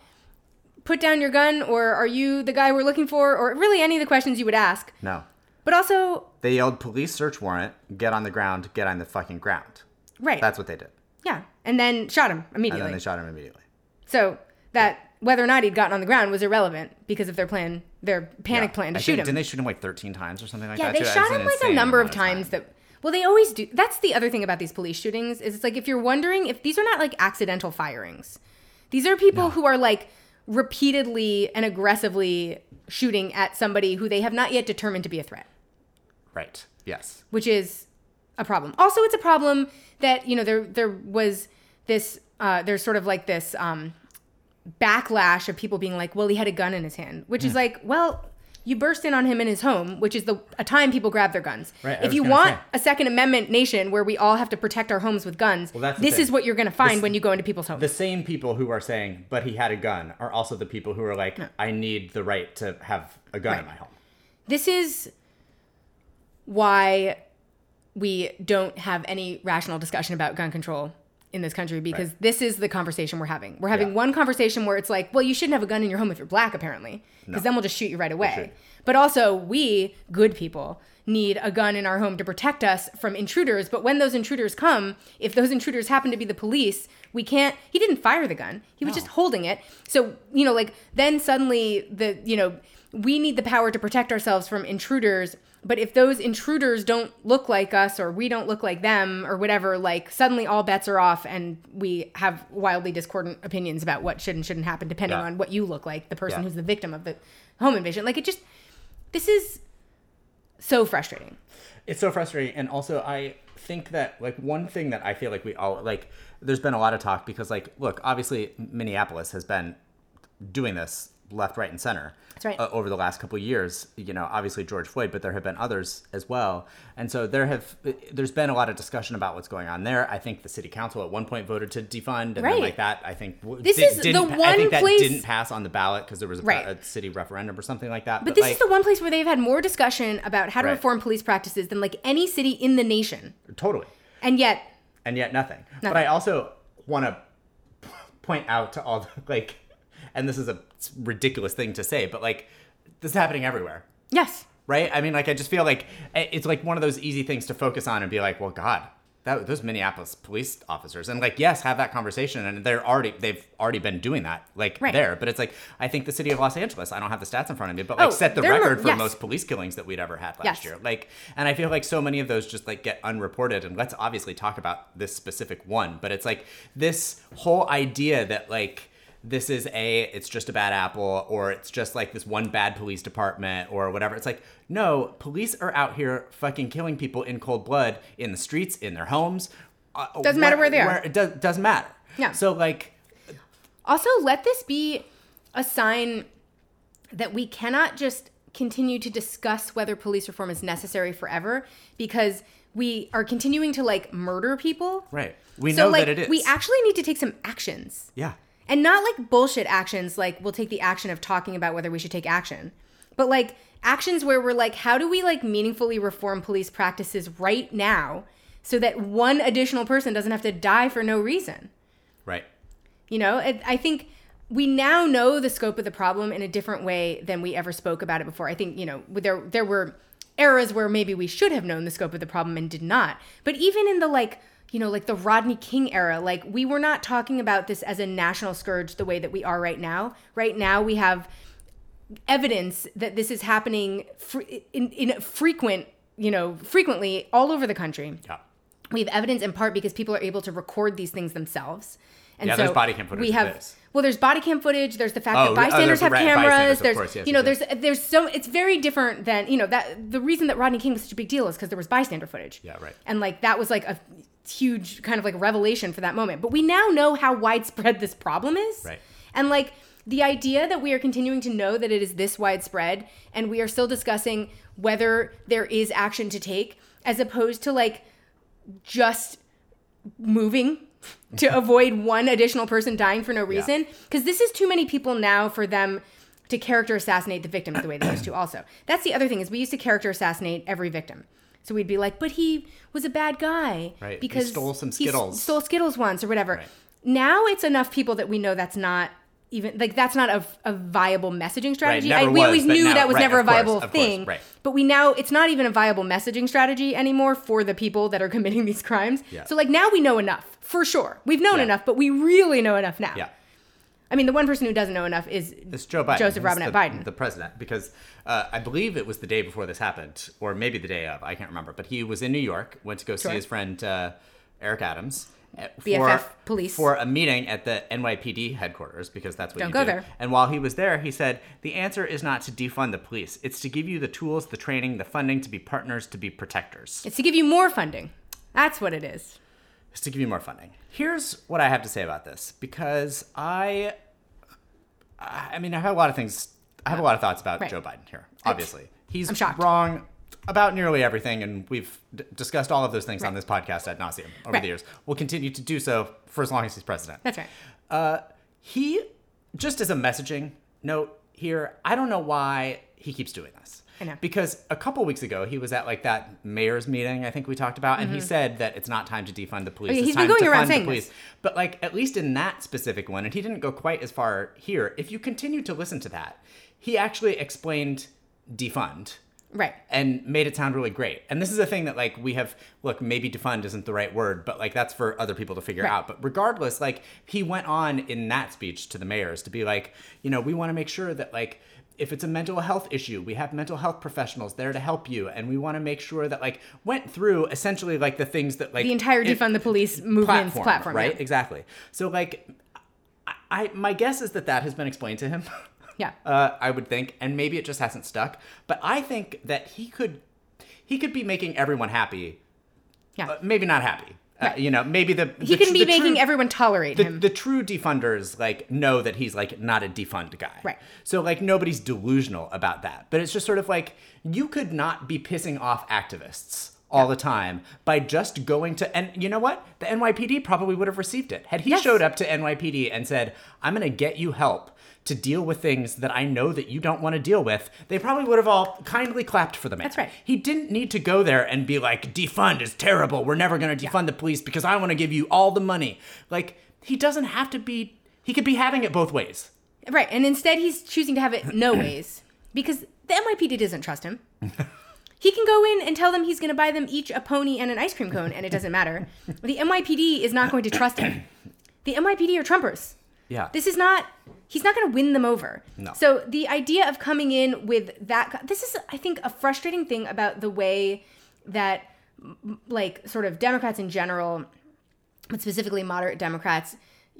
put down your gun, or are you the guy we're looking for, or really any of the questions you would ask. No. But also... They yelled, police search warrant, get on the ground, get on the fucking ground. Right. That's what they did. Yeah. And then shot him immediately. And then they shot him immediately. So that whether or not he'd gotten on the ground was irrelevant because of their plan, their panic yeah. plan to I shoot think, him. Didn't they shoot him like thirteen times or something like yeah, that? Yeah, they too? shot him like a number of times time. that... Well, they always do. That's the other thing about these police shootings is it's like if you're wondering if these are not like accidental firings. These are people no. who are like repeatedly and aggressively shooting at somebody who they have not yet determined to be a threat. Right. Yes. Which is a problem. Also, it's a problem that, you know, there there was this, uh, there's sort of like this um, backlash of people being like, well, he had a gun in his hand, which mm. is like, well, you burst in on him in his home, which is the a time people grab their guns. Right, if you want say. a Second Amendment nation where we all have to protect our homes with guns, well, this thing. is what you're going to find this, when you go into people's homes. The same people who are saying, but he had a gun, are also the people who are like, no. I need the right to have a gun right. in my home. This is why we don't have any rational discussion about gun control in this country, because right. this is the conversation we're having. We're having yeah. one conversation where it's like, well, you shouldn't have a gun in your home if you're black, apparently, because no. then we'll just shoot you right away. But also, we, good people, need a gun in our home to protect us from intruders. But when those intruders come, if those intruders happen to be the police, we can't, he didn't fire the gun. He was no. just holding it. So, you know, like, then suddenly the, you know, we need the power to protect ourselves from intruders. But if those intruders don't look like us, or we don't look like them, or whatever, like suddenly all bets are off and we have wildly discordant opinions about what should and shouldn't happen, depending yeah. on what you look like, the person yeah. who's the victim of the home invasion. Like, it just, this is so frustrating. It's so frustrating. And also, I think that, like, one thing that I feel like we all, like, there's been a lot of talk because, like, look, obviously Minneapolis has been doing this left, right, and center. That's right. Uh, over the last couple of years, you know, obviously George Floyd, but there have been others as well. And so there have, there's been a lot of discussion about what's going on there. I think the city council at one point voted to defund, and right. then like that, I think this did, is the one I think that place didn't pass on the ballot because there was a, right. a city referendum or something like that. But, but this like, is the one place where they've had more discussion about how to right. reform police practices than like any city in the nation. Totally. And yet. And yet nothing. nothing. But I also want to point out to all the, like, and this is a ridiculous thing to say, but like, this is happening everywhere. Yes. Right? I mean, like, I just feel like it's like one of those easy things to focus on and be like, well, God, that, those Minneapolis police officers. And like, yes, have that conversation. And they're already, they've already been doing that, like, right. there. But it's like, I think the city of Los Angeles, I don't have the stats in front of me, but like, oh, set the record for yes. most police killings that we'd ever had last yes. year. Like, and I feel like so many of those just like get unreported. And let's obviously talk about this specific one. But it's like this whole idea that like, this is a, it's just a bad apple, or it's just like this one bad police department or whatever. It's like, no, police are out here fucking killing people in cold blood in the streets, in their homes. Uh, doesn't matter where they are. Where it does, doesn't matter. Yeah. So like. Also, let this be a sign that we cannot just continue to discuss whether police reform is necessary forever, because we are continuing to like murder people. Right. We so, know like, that it is. We actually need to take some actions. Yeah. And not like bullshit actions, like we'll take the action of talking about whether we should take action, but like actions where we're like, how do we like meaningfully reform police practices right now so that one additional person doesn't have to die for no reason? Right. You know, I, I think we now know the scope of the problem in a different way than we ever spoke about it before. I think, you know, there there were eras where maybe we should have known the scope of the problem and did not. But even in the like, you know, like the Rodney King era, like we were not talking about this as a national scourge the way that we are right now. Right now we have evidence that this is happening fr- in, in frequent, you know, frequently all over the country. Yeah. We have evidence in part because people are able to record these things themselves. And yeah, so there's body cam footage we have, of this. Well, there's body cam footage. There's the fact Oh, that bystanders oh, have right, cameras. bystanders, of There's, course, yes, you know, yes, there's, there's so, it's very different than, you know, that the reason that Rodney King was such a big deal is because there was bystander footage. Yeah, right. And like, that was like a huge kind of like revelation for that moment. But we now know how widespread this problem is. Right. And like, the idea that we are continuing to know that it is this widespread and we are still discussing whether there is action to take as opposed to like just moving to avoid one additional person dying for no reason. Because this is too many people now for them to character assassinate the victims the way they used to also. That's the other thing is we used to character assassinate every victim. So we'd be like, but he was a bad guy. Right. Because he stole some he Skittles. s- stole Skittles once or whatever. Right. Now it's enough people that we know that's not even, like that's not a, a viable messaging strategy. Right, never I, we was, always but knew now- that was right, never a of course, viable of course, thing. right. But we now, it's not even a viable messaging strategy anymore for the people that are committing these crimes. Yeah. So like now we know enough, for sure. We've known Yeah. enough, but we really know enough now. Yeah. I mean, the one person who doesn't know enough is It's Joe Biden. Joseph He's Robinette the, Biden. the president, because uh, I believe it was the day before this happened, or maybe the day of. I can't remember. But he was in New York, went to go see Sure. his friend uh, Eric Adams. uh, B F F for, police. for a meeting at the N Y P D headquarters, because that's what Don't you go do. there. And while he was there, he said, the answer is not to defund the police. It's to give you the tools, the training, the funding to be partners, to be protectors. It's to give you more funding. That's what it is. It's to give you more funding. Here's what I have to say about this, because I, I mean, I have a lot of things, I have a lot of thoughts about Right. Joe Biden here, obviously. He's I'm shocked. wrong about nearly everything, and we've d- discussed all of those things on Right. this podcast ad nauseum over Right. the years. We'll continue to do so for as long as he's president. That's right. Uh, he, just as a messaging note here, I don't know why he keeps doing this. I know. Because a couple weeks ago, he was at like that mayor's meeting I think we talked about, and he said that it's not time to defund the police. Okay, it's he's been time going to around fund the saying police. this. But like, at least in that specific one, and he didn't go quite as far here, if you continue to listen to that, he actually explained defund. Right. And made it sound really great. And this is a thing that, like, we have, look, maybe defund isn't the right word, but, like, that's for other people to figure Right. out. But regardless, like, he went on in that speech to the mayors to be like, you know, we want to make sure that, like, if it's a mental health issue, we have mental health professionals there to help you. And we want to make sure that, like, went through essentially, like, the things that, like... The entire if- defund the police movement's platform. right? yeah. Exactly. So, like, I, I my guess is that that has been explained to him. Yeah. Uh, I would think, and maybe it just hasn't stuck. But I think that he could, he could be making everyone happy. Yeah. Uh, maybe not happy. Uh, Right. you know, maybe the He the can tr- be the making true, everyone tolerate the, him. the true defunders like know that he's like not a defund guy. Right. So like nobody's delusional about that. But it's just sort of like you could not be pissing off activists all the time by just going to, and you know what? The N Y P D probably would have received it. Had he Yes. showed up to N Y P D and said, I'm going to get you help to deal with things that I know that you don't want to deal with, they probably would have all kindly clapped for the man. That's right. He didn't need to go there and be like, defund is terrible. We're never going to defund the police because I want to give you all the money. Like, he doesn't have to be, he could be having it both ways. Right. And instead, he's choosing to have it no ways because the N Y P D doesn't trust him. He can go in and tell them he's going to buy them each a pony and an ice cream cone, and it doesn't matter. The N Y P D is not going to trust him. The N Y P D are Trumpers. Yeah. This is not, he's not going to win them over. No. So the idea of coming in with that, this is, I think, a frustrating thing about the way that, m- like, sort of Democrats in general, but specifically moderate Democrats,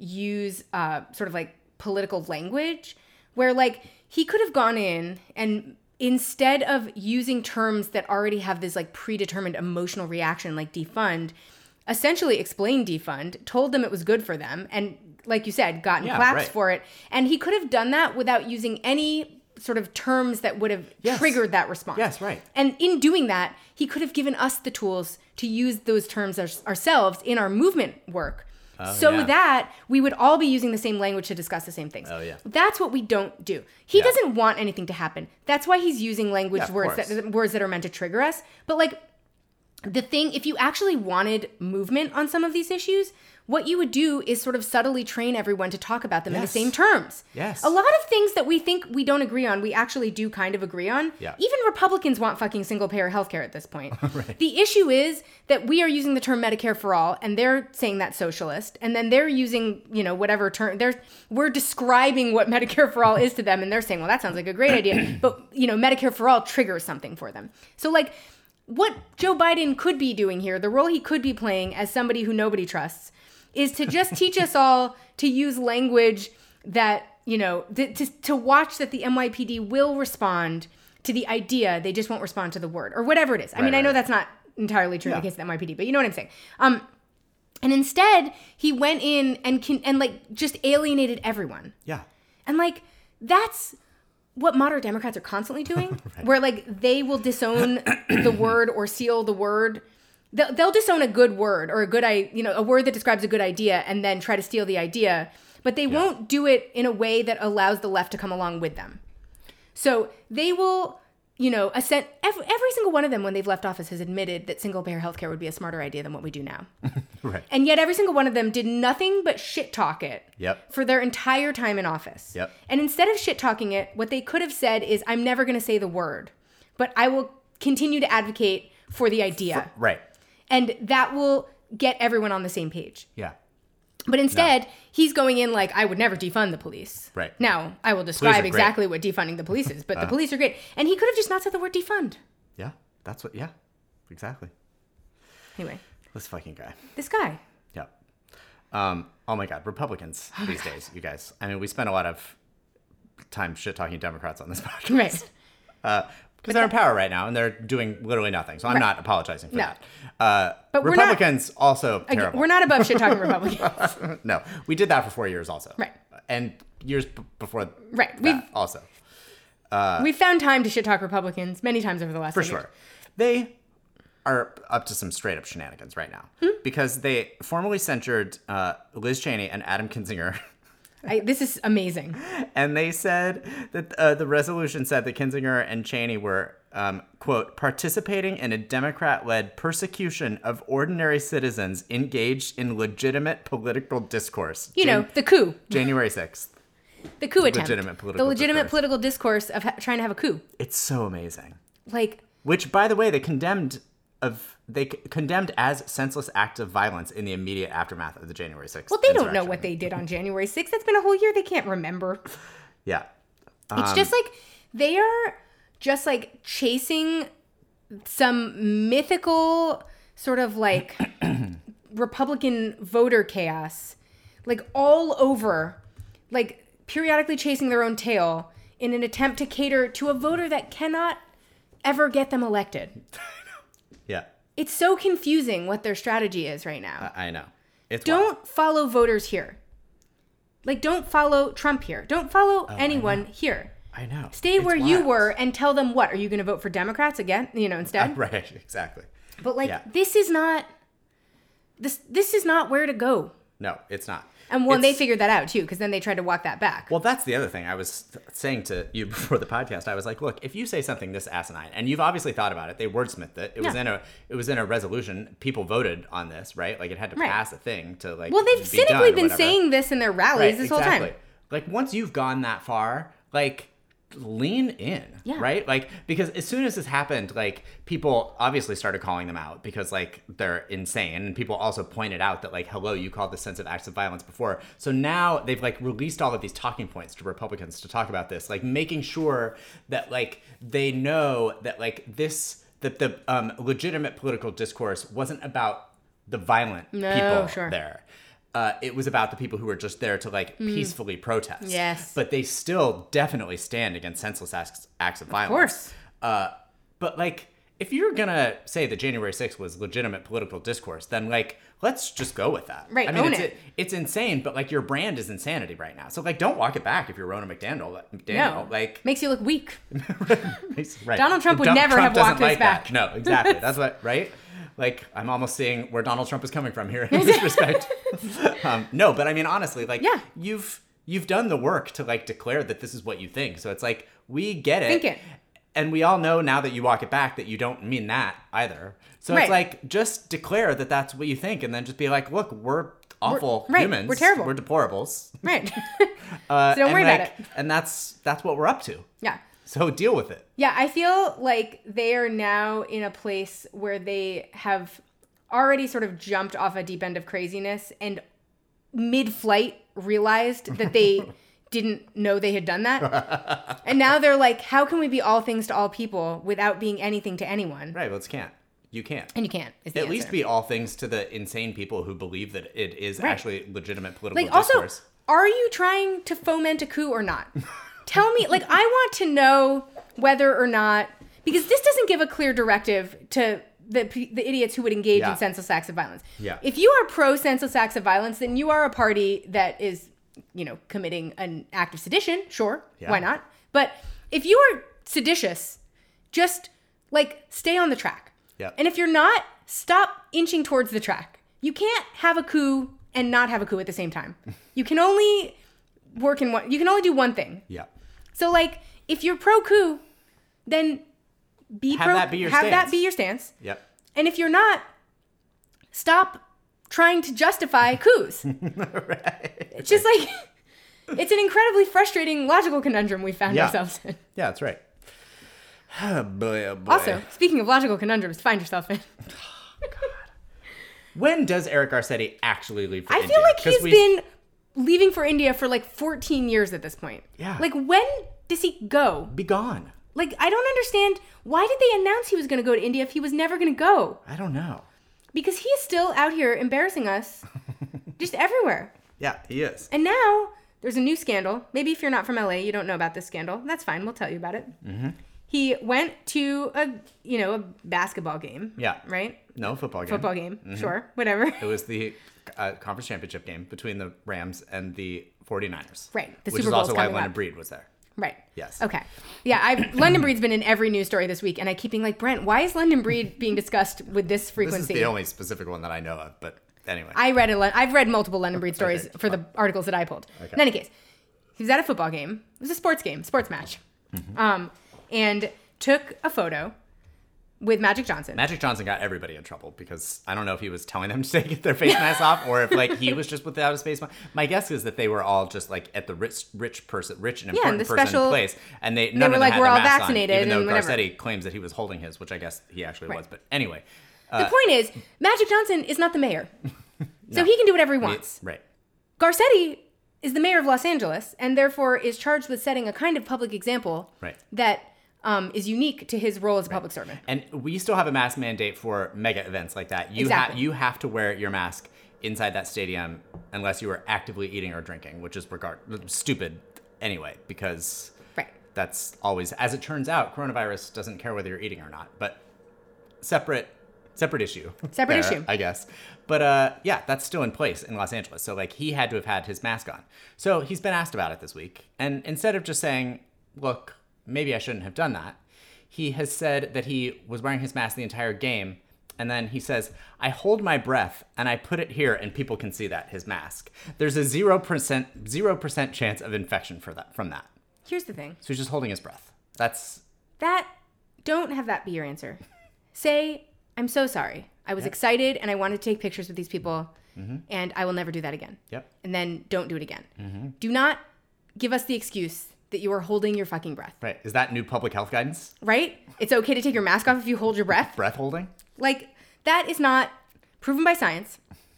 use uh, sort of like political language, where, like, he could have gone in and instead of using terms that already have this, like, predetermined emotional reaction, like defund, essentially explained defund, told them it was good for them, and like you said, gotten Yeah, claps right. for it. And he could have done that without using any sort of terms that would have Yes. triggered that response. Yes, right. And in doing that, he could have given us the tools to use those terms our- ourselves in our movement work. Oh, so yeah. that we would all be using the same language to discuss the same things. Oh, yeah. That's what we don't do. He Yeah. doesn't want anything to happen. That's why he's using language Yeah, of words course. that words that are meant to trigger us. But like the thing, if you actually wanted movement on some of these issues, what you would do is sort of subtly train everyone to talk about them in the Yes. same terms. Yes. A lot of things that we think we don't agree on, we actually do kind of agree on. Yeah. Even Republicans want fucking single payer healthcare at this point. Right. The issue is that we are using the term Medicare for all, and they're saying that's socialist, and then they're using, you know, whatever term they're we're describing what Medicare for all is to them, and they're saying, well, that sounds like a great idea. But, you know, Medicare for all triggers something for them. So like what Joe Biden could be doing here, the role he could be playing as somebody who nobody trusts, is to just teach us all to use language that, you know, th- to, to watch that the N Y P D will respond to the idea, they just won't respond to the word, or whatever it is. I Right, mean, I right, know right. that's not entirely true in Yeah. the case of the N Y P D, but you know what I'm saying. Um, and instead, he went in and can, and like just alienated everyone. Yeah. And like, that's what moderate Democrats are constantly doing, right. Where like they will disown the word or seal the word. They'll, they'll disown a good word or a good, I, you know, a word that describes a good idea and then try to steal the idea, but they Yeah. won't do it in a way that allows the left to come along with them. So they will, you know, assent, every, every single one of them when they've left office has admitted that single payer healthcare would be a smarter idea than what we do now. Right. And yet every single one of them did nothing but shit talk it Yep. for their entire time in office. Yep. And instead of shit talking it, what they could have said is, I'm never going to say the word, but I will continue to advocate for the idea. Right. And that will get everyone on the same page. Yeah. But instead, he's going in like, I would never defund the police. Right. Now, I will Police are describe great. exactly what defunding the police is, but Uh. the police are great. And he could have just not said the word defund. Yeah. That's what, yeah. Exactly. Anyway, This fucking guy. this guy. Yeah. Um, oh my God. Republicans Oh these days, you guys. I mean, we spend a lot of time shit talking Democrats on this podcast. Right. Uh, because they're in power right now and they're doing literally nothing. So I'm Right. not apologizing for No. that. Uh, But we're not- Republicans also Again, terrible. we're not above shit talking Republicans. No, we did that for four years also. Right. And years b- before Right. that We've- also. We've found time to shit talk Republicans many times over the last For few years. sure. They are up to some straight up shenanigans right now. Hmm? Because they formally censured uh, Liz Cheney and Adam Kinzinger. I, this is amazing. And they said that uh, the resolution said that Kinzinger and Cheney were, um, quote, participating in a Democrat-led persecution of ordinary citizens engaged in legitimate political discourse. You know, Jan- the coup. January sixth. The coup attempt. Legitimate political the legitimate discourse. political discourse of ha- trying to have a coup. It's so amazing. Like, Which, by the way, they condemned of they c- condemned as senseless acts of violence in the immediate aftermath of the January sixth. well, they don't know what they did on January sixth. That's been a whole year. They can't remember. Yeah. It's just like they are just like chasing some mythical sort of like Republican voter chaos, like all over, like periodically chasing their own tail in an attempt to cater to a voter that cannot ever get them elected. Yeah. It's so confusing what their strategy is right now. I, I know. It's Don't wild. follow voters here. Like, don't follow Trump here. Don't follow Oh, I anyone know. here. I know. Stay It's where you wild. were and tell them what? Are you going to vote for Democrats again? You know, instead? Right. Exactly. But like, Yeah. this is not, this this is not where to go. No, it's not. And when they It's- figured that out too, because then they tried to walk that back. Well, that's the other thing I was th- saying to you before the podcast. I was like, look, if you say something this asinine, and you've obviously thought about it, they wordsmithed it. It was Yeah. in a it was in a resolution. People voted on this, right? Like it had to Right. pass a thing to like. Well, they've be cynically done or been whatever. saying this in their rallies Right, this exactly. whole time. Like once you've gone that far, like lean in, Yeah. right? Like because as soon as this happened, like people obviously started calling them out because like they're insane, and people also pointed out that like, hello, you called this sensitive acts of violence before. So now they've like released all of these talking points to Republicans to talk about this, like making sure that like they know that like this that the um, legitimate political discourse wasn't about the violent No, people sure. there. Uh, it was about the people who were just there to like peacefully protest. Hmm. Yes. But they still definitely stand against senseless acts, acts of violence. course. Uh, but like, if you're gonna say that January sixth was legitimate political discourse, then like, let's just go with that. Right, I mean, own it's, it. it's insane, but like your brand is insanity right now. So like, don't walk it back if you're Rona McDaniel. McDaniel No. like, Makes you look weak. right. Donald Trump would Trump never have doesn't walked his like that. back. No, exactly. That's what, right? Like, I'm almost seeing where Donald Trump is coming from here in this respect. um, no, but I mean, honestly, like, yeah. you've you've done the work to, like, declare that this is what you think. So it's like, we get it. Think it. And we all know now that you walk it back that you don't mean that either. So right. it's like, just declare that that's what you think and then just be like, look, we're awful we're, right. humans. We're terrible. We're deplorables. Right. uh, so don't worry like, about it. And that's that's what we're up to. Yeah. So deal with it. Yeah, I feel like they are now in a place where they have already sort of jumped off a deep end of craziness and mid-flight realized that they didn't know they had done that. And now they're like, how can we be all things to all people without being anything to anyone? Right, let's can't. You can't. And you can't. Is the At answer. least be all things to the insane people who believe that it is right. actually legitimate political like, discourse. Also, are you trying to foment a coup or not? Tell me, like, I want to know whether or not, because this doesn't give a clear directive to the the idiots who would engage yeah. in senseless acts of violence. Yeah. If you are pro senseless acts of violence, then you are a party that is, you know, committing an act of sedition. Sure, yeah. why not? But if you are seditious, just like stay on the track. Yeah. And if you're not, stop inching towards the track. You can't have a coup and not have a coup at the same time. You can only work in one. You can only do one thing. Yeah. So, like, if you're pro coup, then be have pro. That be your have stance. that be your stance. Yep. And if you're not, stop trying to justify coups. Right. It's just like it's an incredibly frustrating logical conundrum we found yeah. ourselves in. Yeah, that's right. Oh boy, oh boy. Also, speaking of logical conundrums, find yourself in. Oh, God. When does Eric Garcetti actually leave for I India? feel like he's we... been leaving for India for like fourteen years at this point. Yeah. Like, when does he go? Be gone. Like, I don't understand. Why did they announce he was going to go to India if he was never going to go? I don't know. Because he is still out here embarrassing us just everywhere. Yeah, he is. And now there's a new scandal. Maybe if you're not from L A, you don't know about this scandal. That's fine. We'll tell you about it. Mm-hmm. He went to a, you know, a basketball game. Yeah. Right? No, football game. Football game. Mm-hmm. Sure. Whatever. It was the uh, conference championship game between the Rams and the forty-niners. Right. The which Super is also Bowl's why coming London up. Breed was there. Right. Yes. Okay. Yeah, I London Breed's been in every news story this week, and I keep being like, Brent, why is London Breed being discussed with this frequency? This is the only specific one that I know of, but anyway. I read a, I've read multiple London Breed stories Okay, for fine. the articles that I pulled. Okay. In any case, he was at a football game. It was a sports game, sports match, Mm-hmm. um, and took a photo with Magic Johnson. Magic Johnson got everybody in trouble because I don't know if he was telling them to take their face masks off or if like he was just without his face mask. My guess is that they were all just like at the rich, rich person, rich and Yeah, important the person special- in place, and they they none were of them like, had "We're their all masks vaccinated," on, even and though whatever. Garcetti claims that he was holding his, which I guess he actually Right. was. But anyway, The uh, point is, Magic Johnson is not the mayor, so No. he can do whatever he wants. right? Garcetti is the mayor of Los Angeles, and therefore is charged with setting a kind of public example Right. that um, is unique to his role as a public servant. And we still have a mask mandate for mega events like that. You Exactly. have you have to wear your mask inside that stadium unless you are actively eating or drinking, which is regard stupid anyway, because Right. that's always, as it turns out, coronavirus doesn't care whether you're eating or not. But separate separate issue. Separate there, issue. I guess. But uh, yeah, that's still in place in Los Angeles. So like he had to have had his mask on. So he's been asked about it this week, and instead of just saying, "Look, maybe I shouldn't have done that," he has said that he was wearing his mask the entire game. And then he says, "I hold my breath and I put it here and people can see that, his mask. There's a zero percent, zero percent chance of infection for that from that." Here's the thing. So he's just holding his breath. That's, That, don't have that be your answer. Say, I'm so sorry. I was excited and I wanted to take pictures with these people, Mm-hmm. and I will never do that again. yep. And then don't do it again. Mm-hmm. Do not give us the excuse that you are holding your fucking breath. Right. Is that new public health guidance? Right? It's okay to take your mask off if you hold your breath. Breath holding? Like, that is not proven by science.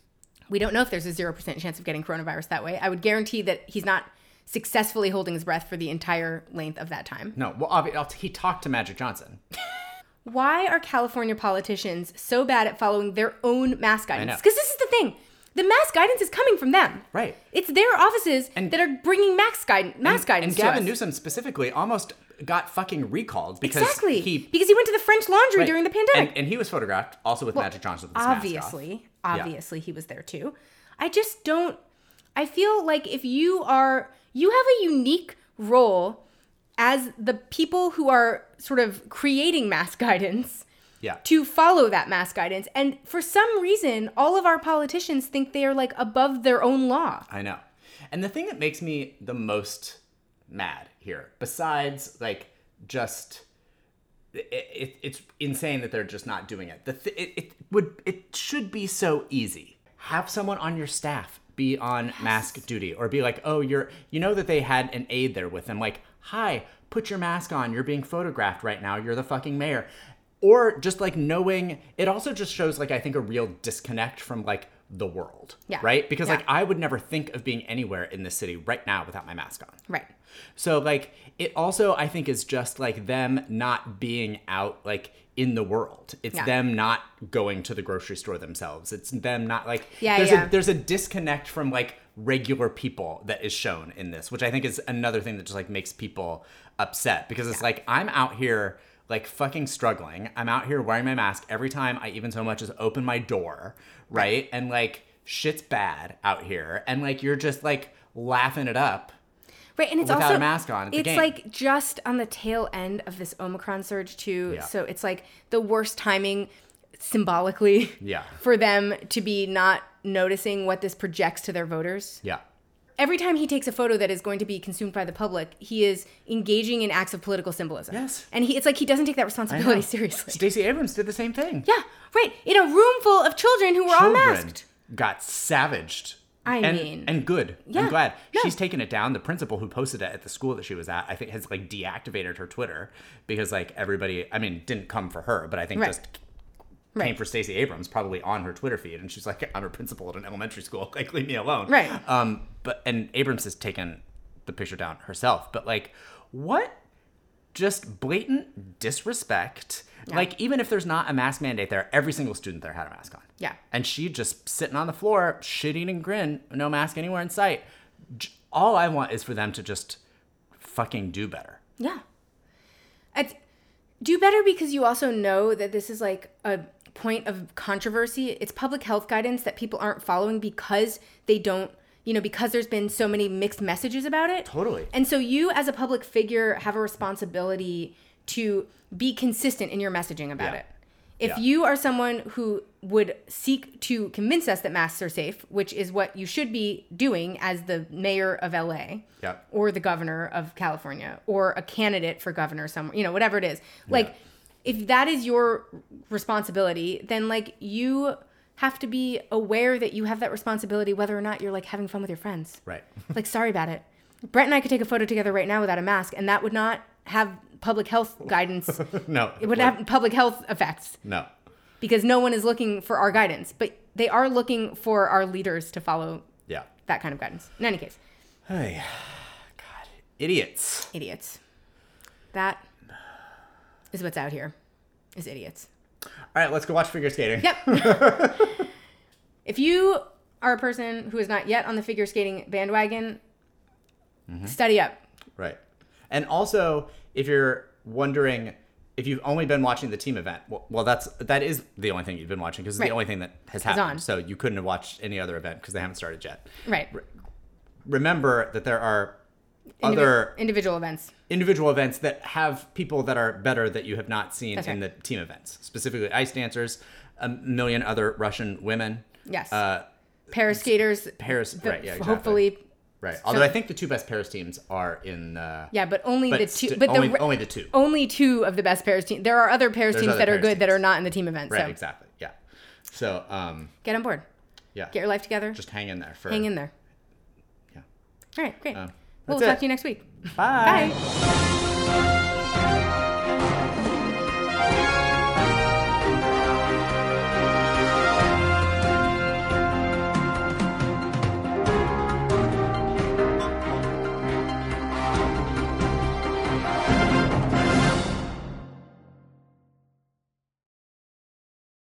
We don't know if there's a zero percent chance of getting coronavirus that way. I would guarantee that he's not successfully holding his breath for the entire length of that time. No. Well, obvi- he talked to Magic Johnson. Why are California politicians so bad at following their own mask know. guidance? Because this is the thing. The mask guidance is coming from them. Right. It's their offices And- that are bringing mask, guide- mask and, guidance and Gavin to us. Newsom specifically almost got fucking recalled because Exactly. he because he went to the French Laundry right. during the pandemic. And, and he was photographed also with Magic Johnson with his obviously, mask off. Yeah. obviously he was there too. I just don't, I feel like if you are, you have a unique role as the people who are sort of creating mask guidance Yeah. to follow that mask guidance. And for some reason, all of our politicians think they are like above their own law. I know. And the thing that makes me the most mad here, besides like just it, it, it's insane that they're just not doing it. The th- it, it would it should be so easy. Have someone on your staff be on yes. mask duty, or be like, oh, you're you know that they had an aide there with them, like, hi, put your mask on. You're being photographed right now. You're the fucking mayor. Or just like knowing, it also just shows like I think a real disconnect from like the world, yeah. right? Because yeah. like I would never think of being anywhere in this city right now without my mask on. Right. So like it also I think is just like them not being out like in the world. It's yeah. them not going to the grocery store themselves. It's them not like yeah, there's yeah. a there's a disconnect from like regular people that is shown in this, which I think is another thing that just like makes people upset, because it's yeah. like I'm out here like fucking struggling. I'm out here wearing my mask every time I even so much as open my door, right? right? And like shit's bad out here, and like you're just like laughing it up. Right, and it's without also a mask on at the it's game. like just on the tail end of this Omicron surge too. Yeah. So it's like the worst timing symbolically yeah. for them to be not noticing what this projects to their voters. Yeah. Every time he takes a photo that is going to be consumed by the public, he is engaging in acts of political symbolism. Yes. And he, it's like he doesn't take that responsibility seriously. Stacey Abrams did the same thing. Yeah, right. In a room full of children who were Children all masked. got savaged. I and, mean. And good. Yeah. I'm glad. No. She's taken it down. The principal who posted it at the school that she was at, I think, has like deactivated her Twitter because like everybody, I mean, didn't come for her, but I think right. just right. came for Stacey Abrams probably on her Twitter feed. And she's like, I'm a principal at an elementary school. Like, leave me alone. Right. Um, but, and Abrams has taken the picture down herself. But like, what just blatant disrespect. Yeah. Like, even if there's not a mask mandate there, every single student there had a mask on. Yeah. And she just sitting on the floor, shit-eating grin, no mask anywhere in sight. All I want is for them to just fucking do better. Yeah. I'd do better, because you also know that this is like a point of controversy. It's public health guidance that people aren't following because they don't, you know, because there's been so many mixed messages about it. Totally. And so you as a public figure have a responsibility to be consistent in your messaging about yeah. it. If yeah. you are someone who would seek to convince us that masks are safe, which is what you should be doing as the mayor of L A yeah. or the governor of California or a candidate for governor somewhere, you know, whatever it is. Like, yeah. if that is your responsibility, then like you have to be aware that you have that responsibility whether or not you're like having fun with your friends. Right. Like, sorry about it. Brett and I could take a photo together right now without a mask, and that would not have public health guidance. No. It would like, have public health effects. No. Because no one is looking for our guidance, but they are looking for our leaders to follow yeah. that kind of guidance. In any case. Hey, God. Idiots. Idiots. That is what's out here, is idiots. All right, let's go watch figure skating. Yep. If you are a person who is not yet on the figure skating bandwagon, mm-hmm. study up. Right. And also, if you're wondering if you've only been watching the team event, well, well that's that is the only thing you've been watching, because it's right. the only thing that has it's happened. On. So you couldn't have watched any other event because they haven't started yet. Right. Re- remember that there are Indivi- other individual events. Individual events that have people that are better that you have not seen That's in right. the team events. Specifically ice dancers, a million other Russian women. Yes. Uh, Paris skaters. Paris, the, right, yeah, exactly. Hopefully. Right. Although I think the two best Paris teams are in. Uh, yeah, but only but the two. st- But only, the, only the two. Only two of the best Paris teams. There are other Paris There's teams other that are Paris good teams. that are not in the team event. Right. So. Exactly. Yeah. So. Um, Get on board. Yeah. Get your life together. Just hang in there. For, Hang in there. Yeah. All right. Great. Uh, we'll that's talk it. to you next week. Bye. Bye.